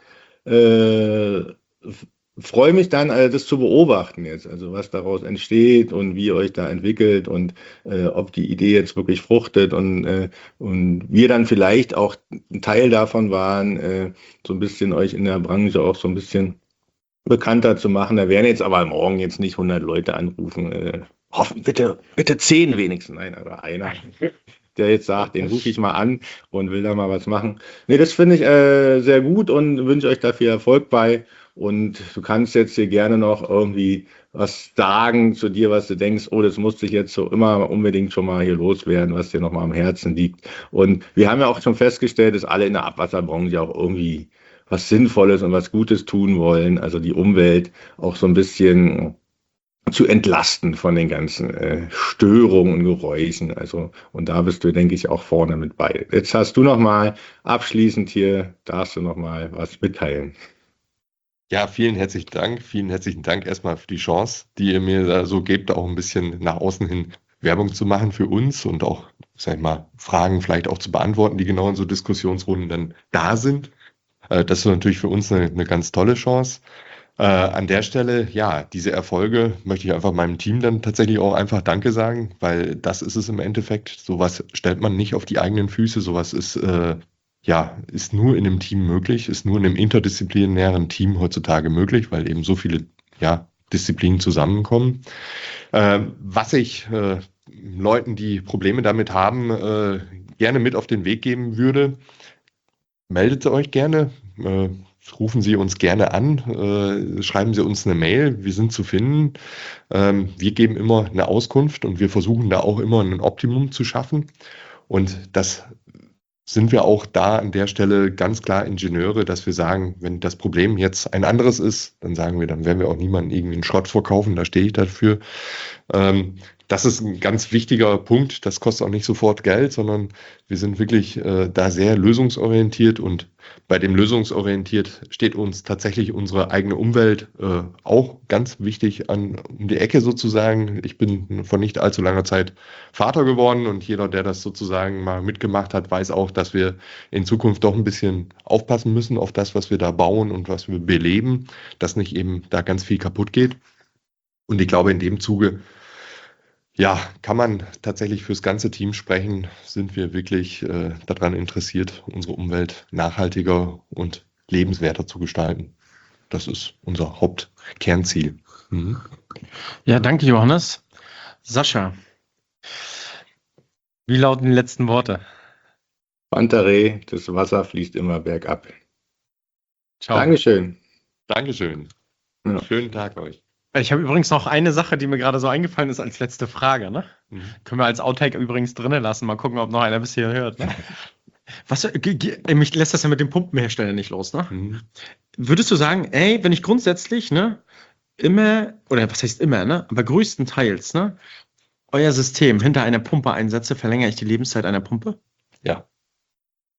freue mich dann, das zu beobachten jetzt, also was daraus entsteht und wie ihr euch da entwickelt und ob die Idee jetzt wirklich fruchtet und wir dann vielleicht auch ein Teil davon waren, so ein bisschen euch in der Branche auch so ein bisschen bekannter zu machen. Da werden jetzt aber morgen jetzt nicht 100 Leute anrufen. Hoffen, bitte 10 wenigstens, nein, aber einer, der jetzt sagt, den rufe ich mal an und will da mal was machen. Nee, das finde ich sehr gut und wünsche euch da viel Erfolg bei. Und du kannst jetzt hier gerne noch irgendwie was sagen zu dir, was du denkst, oh, das musste ich jetzt so immer unbedingt schon mal hier loswerden, was dir noch mal am Herzen liegt. Und wir haben ja auch schon festgestellt, dass alle in der Abwasserbranche auch irgendwie was Sinnvolles und was Gutes tun wollen, also die Umwelt auch so ein bisschen zu entlasten von den ganzen Störungen und Geräuschen. Also, und da bist du, denke ich, auch vorne mit bei. Jetzt hast du noch mal abschließend hier, darfst du noch mal was mitteilen. Ja, vielen herzlichen Dank. Vielen herzlichen Dank erstmal für die Chance, die ihr mir da so gebt, auch ein bisschen nach außen hin Werbung zu machen für uns und auch, sag ich mal, Fragen vielleicht auch zu beantworten, die genau in so Diskussionsrunden dann da sind. Das ist natürlich für uns eine ganz tolle Chance. An der Stelle, ja, diese Erfolge möchte ich einfach meinem Team dann tatsächlich auch einfach Danke sagen, weil das ist es im Endeffekt. Sowas stellt man nicht auf die eigenen Füße. Sowas ist nur in einem Team möglich, ist nur in einem interdisziplinären Team heutzutage möglich, weil eben so viele Disziplinen zusammenkommen. Was ich Leuten, die Probleme damit haben, gerne mit auf den Weg geben würde, meldet euch gerne, rufen Sie uns gerne an, schreiben Sie uns eine Mail, wir sind zu finden. Wir geben immer eine Auskunft und wir versuchen da auch immer ein Optimum zu schaffen. Und das sind wir auch da an der Stelle ganz klar Ingenieure, dass wir sagen, wenn das Problem jetzt ein anderes ist, dann sagen wir, dann werden wir auch niemanden irgendwie einen Schrott verkaufen, da stehe ich dafür. Das ist ein ganz wichtiger Punkt, das kostet auch nicht sofort Geld, sondern wir sind wirklich da sehr lösungsorientiert und bei dem lösungsorientiert steht uns tatsächlich unsere eigene Umwelt auch ganz wichtig um die Ecke sozusagen. Ich bin vor nicht allzu langer Zeit Vater geworden und jeder, der das sozusagen mal mitgemacht hat, weiß auch, dass wir in Zukunft doch ein bisschen aufpassen müssen auf das, was wir da bauen und was wir beleben, dass nicht eben da ganz viel kaputt geht. Und ich glaube, in dem Zuge, ja, kann man tatsächlich fürs ganze Team sprechen, sind wir wirklich daran interessiert, unsere Umwelt nachhaltiger und lebenswerter zu gestalten. Das ist unser Hauptkernziel. Mhm. Ja, danke, Johannes. Sascha, wie lauten die letzten Worte? Pantarei, das Wasser fließt immer bergab. Ciao. Dankeschön. Dankeschön. Ja. Schönen Tag euch. Ich habe übrigens noch eine Sache, die mir gerade so eingefallen ist als letzte Frage. Ne? Können wir als Outtake übrigens drinnen lassen. Mal gucken, ob noch einer bis hier hört. Ne? Mich lässt das ja mit dem Pumpenhersteller nicht los. Ne? Würdest du sagen, wenn ich grundsätzlich immer, oder was heißt immer, aber größtenteils euer System hinter einer Pumpe einsetze, verlängere ich die Lebenszeit einer Pumpe? Ja.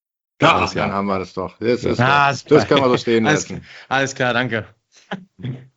Ja, dann haben wir das doch. Das können wir so stehen Alles, lassen. alles klar, danke.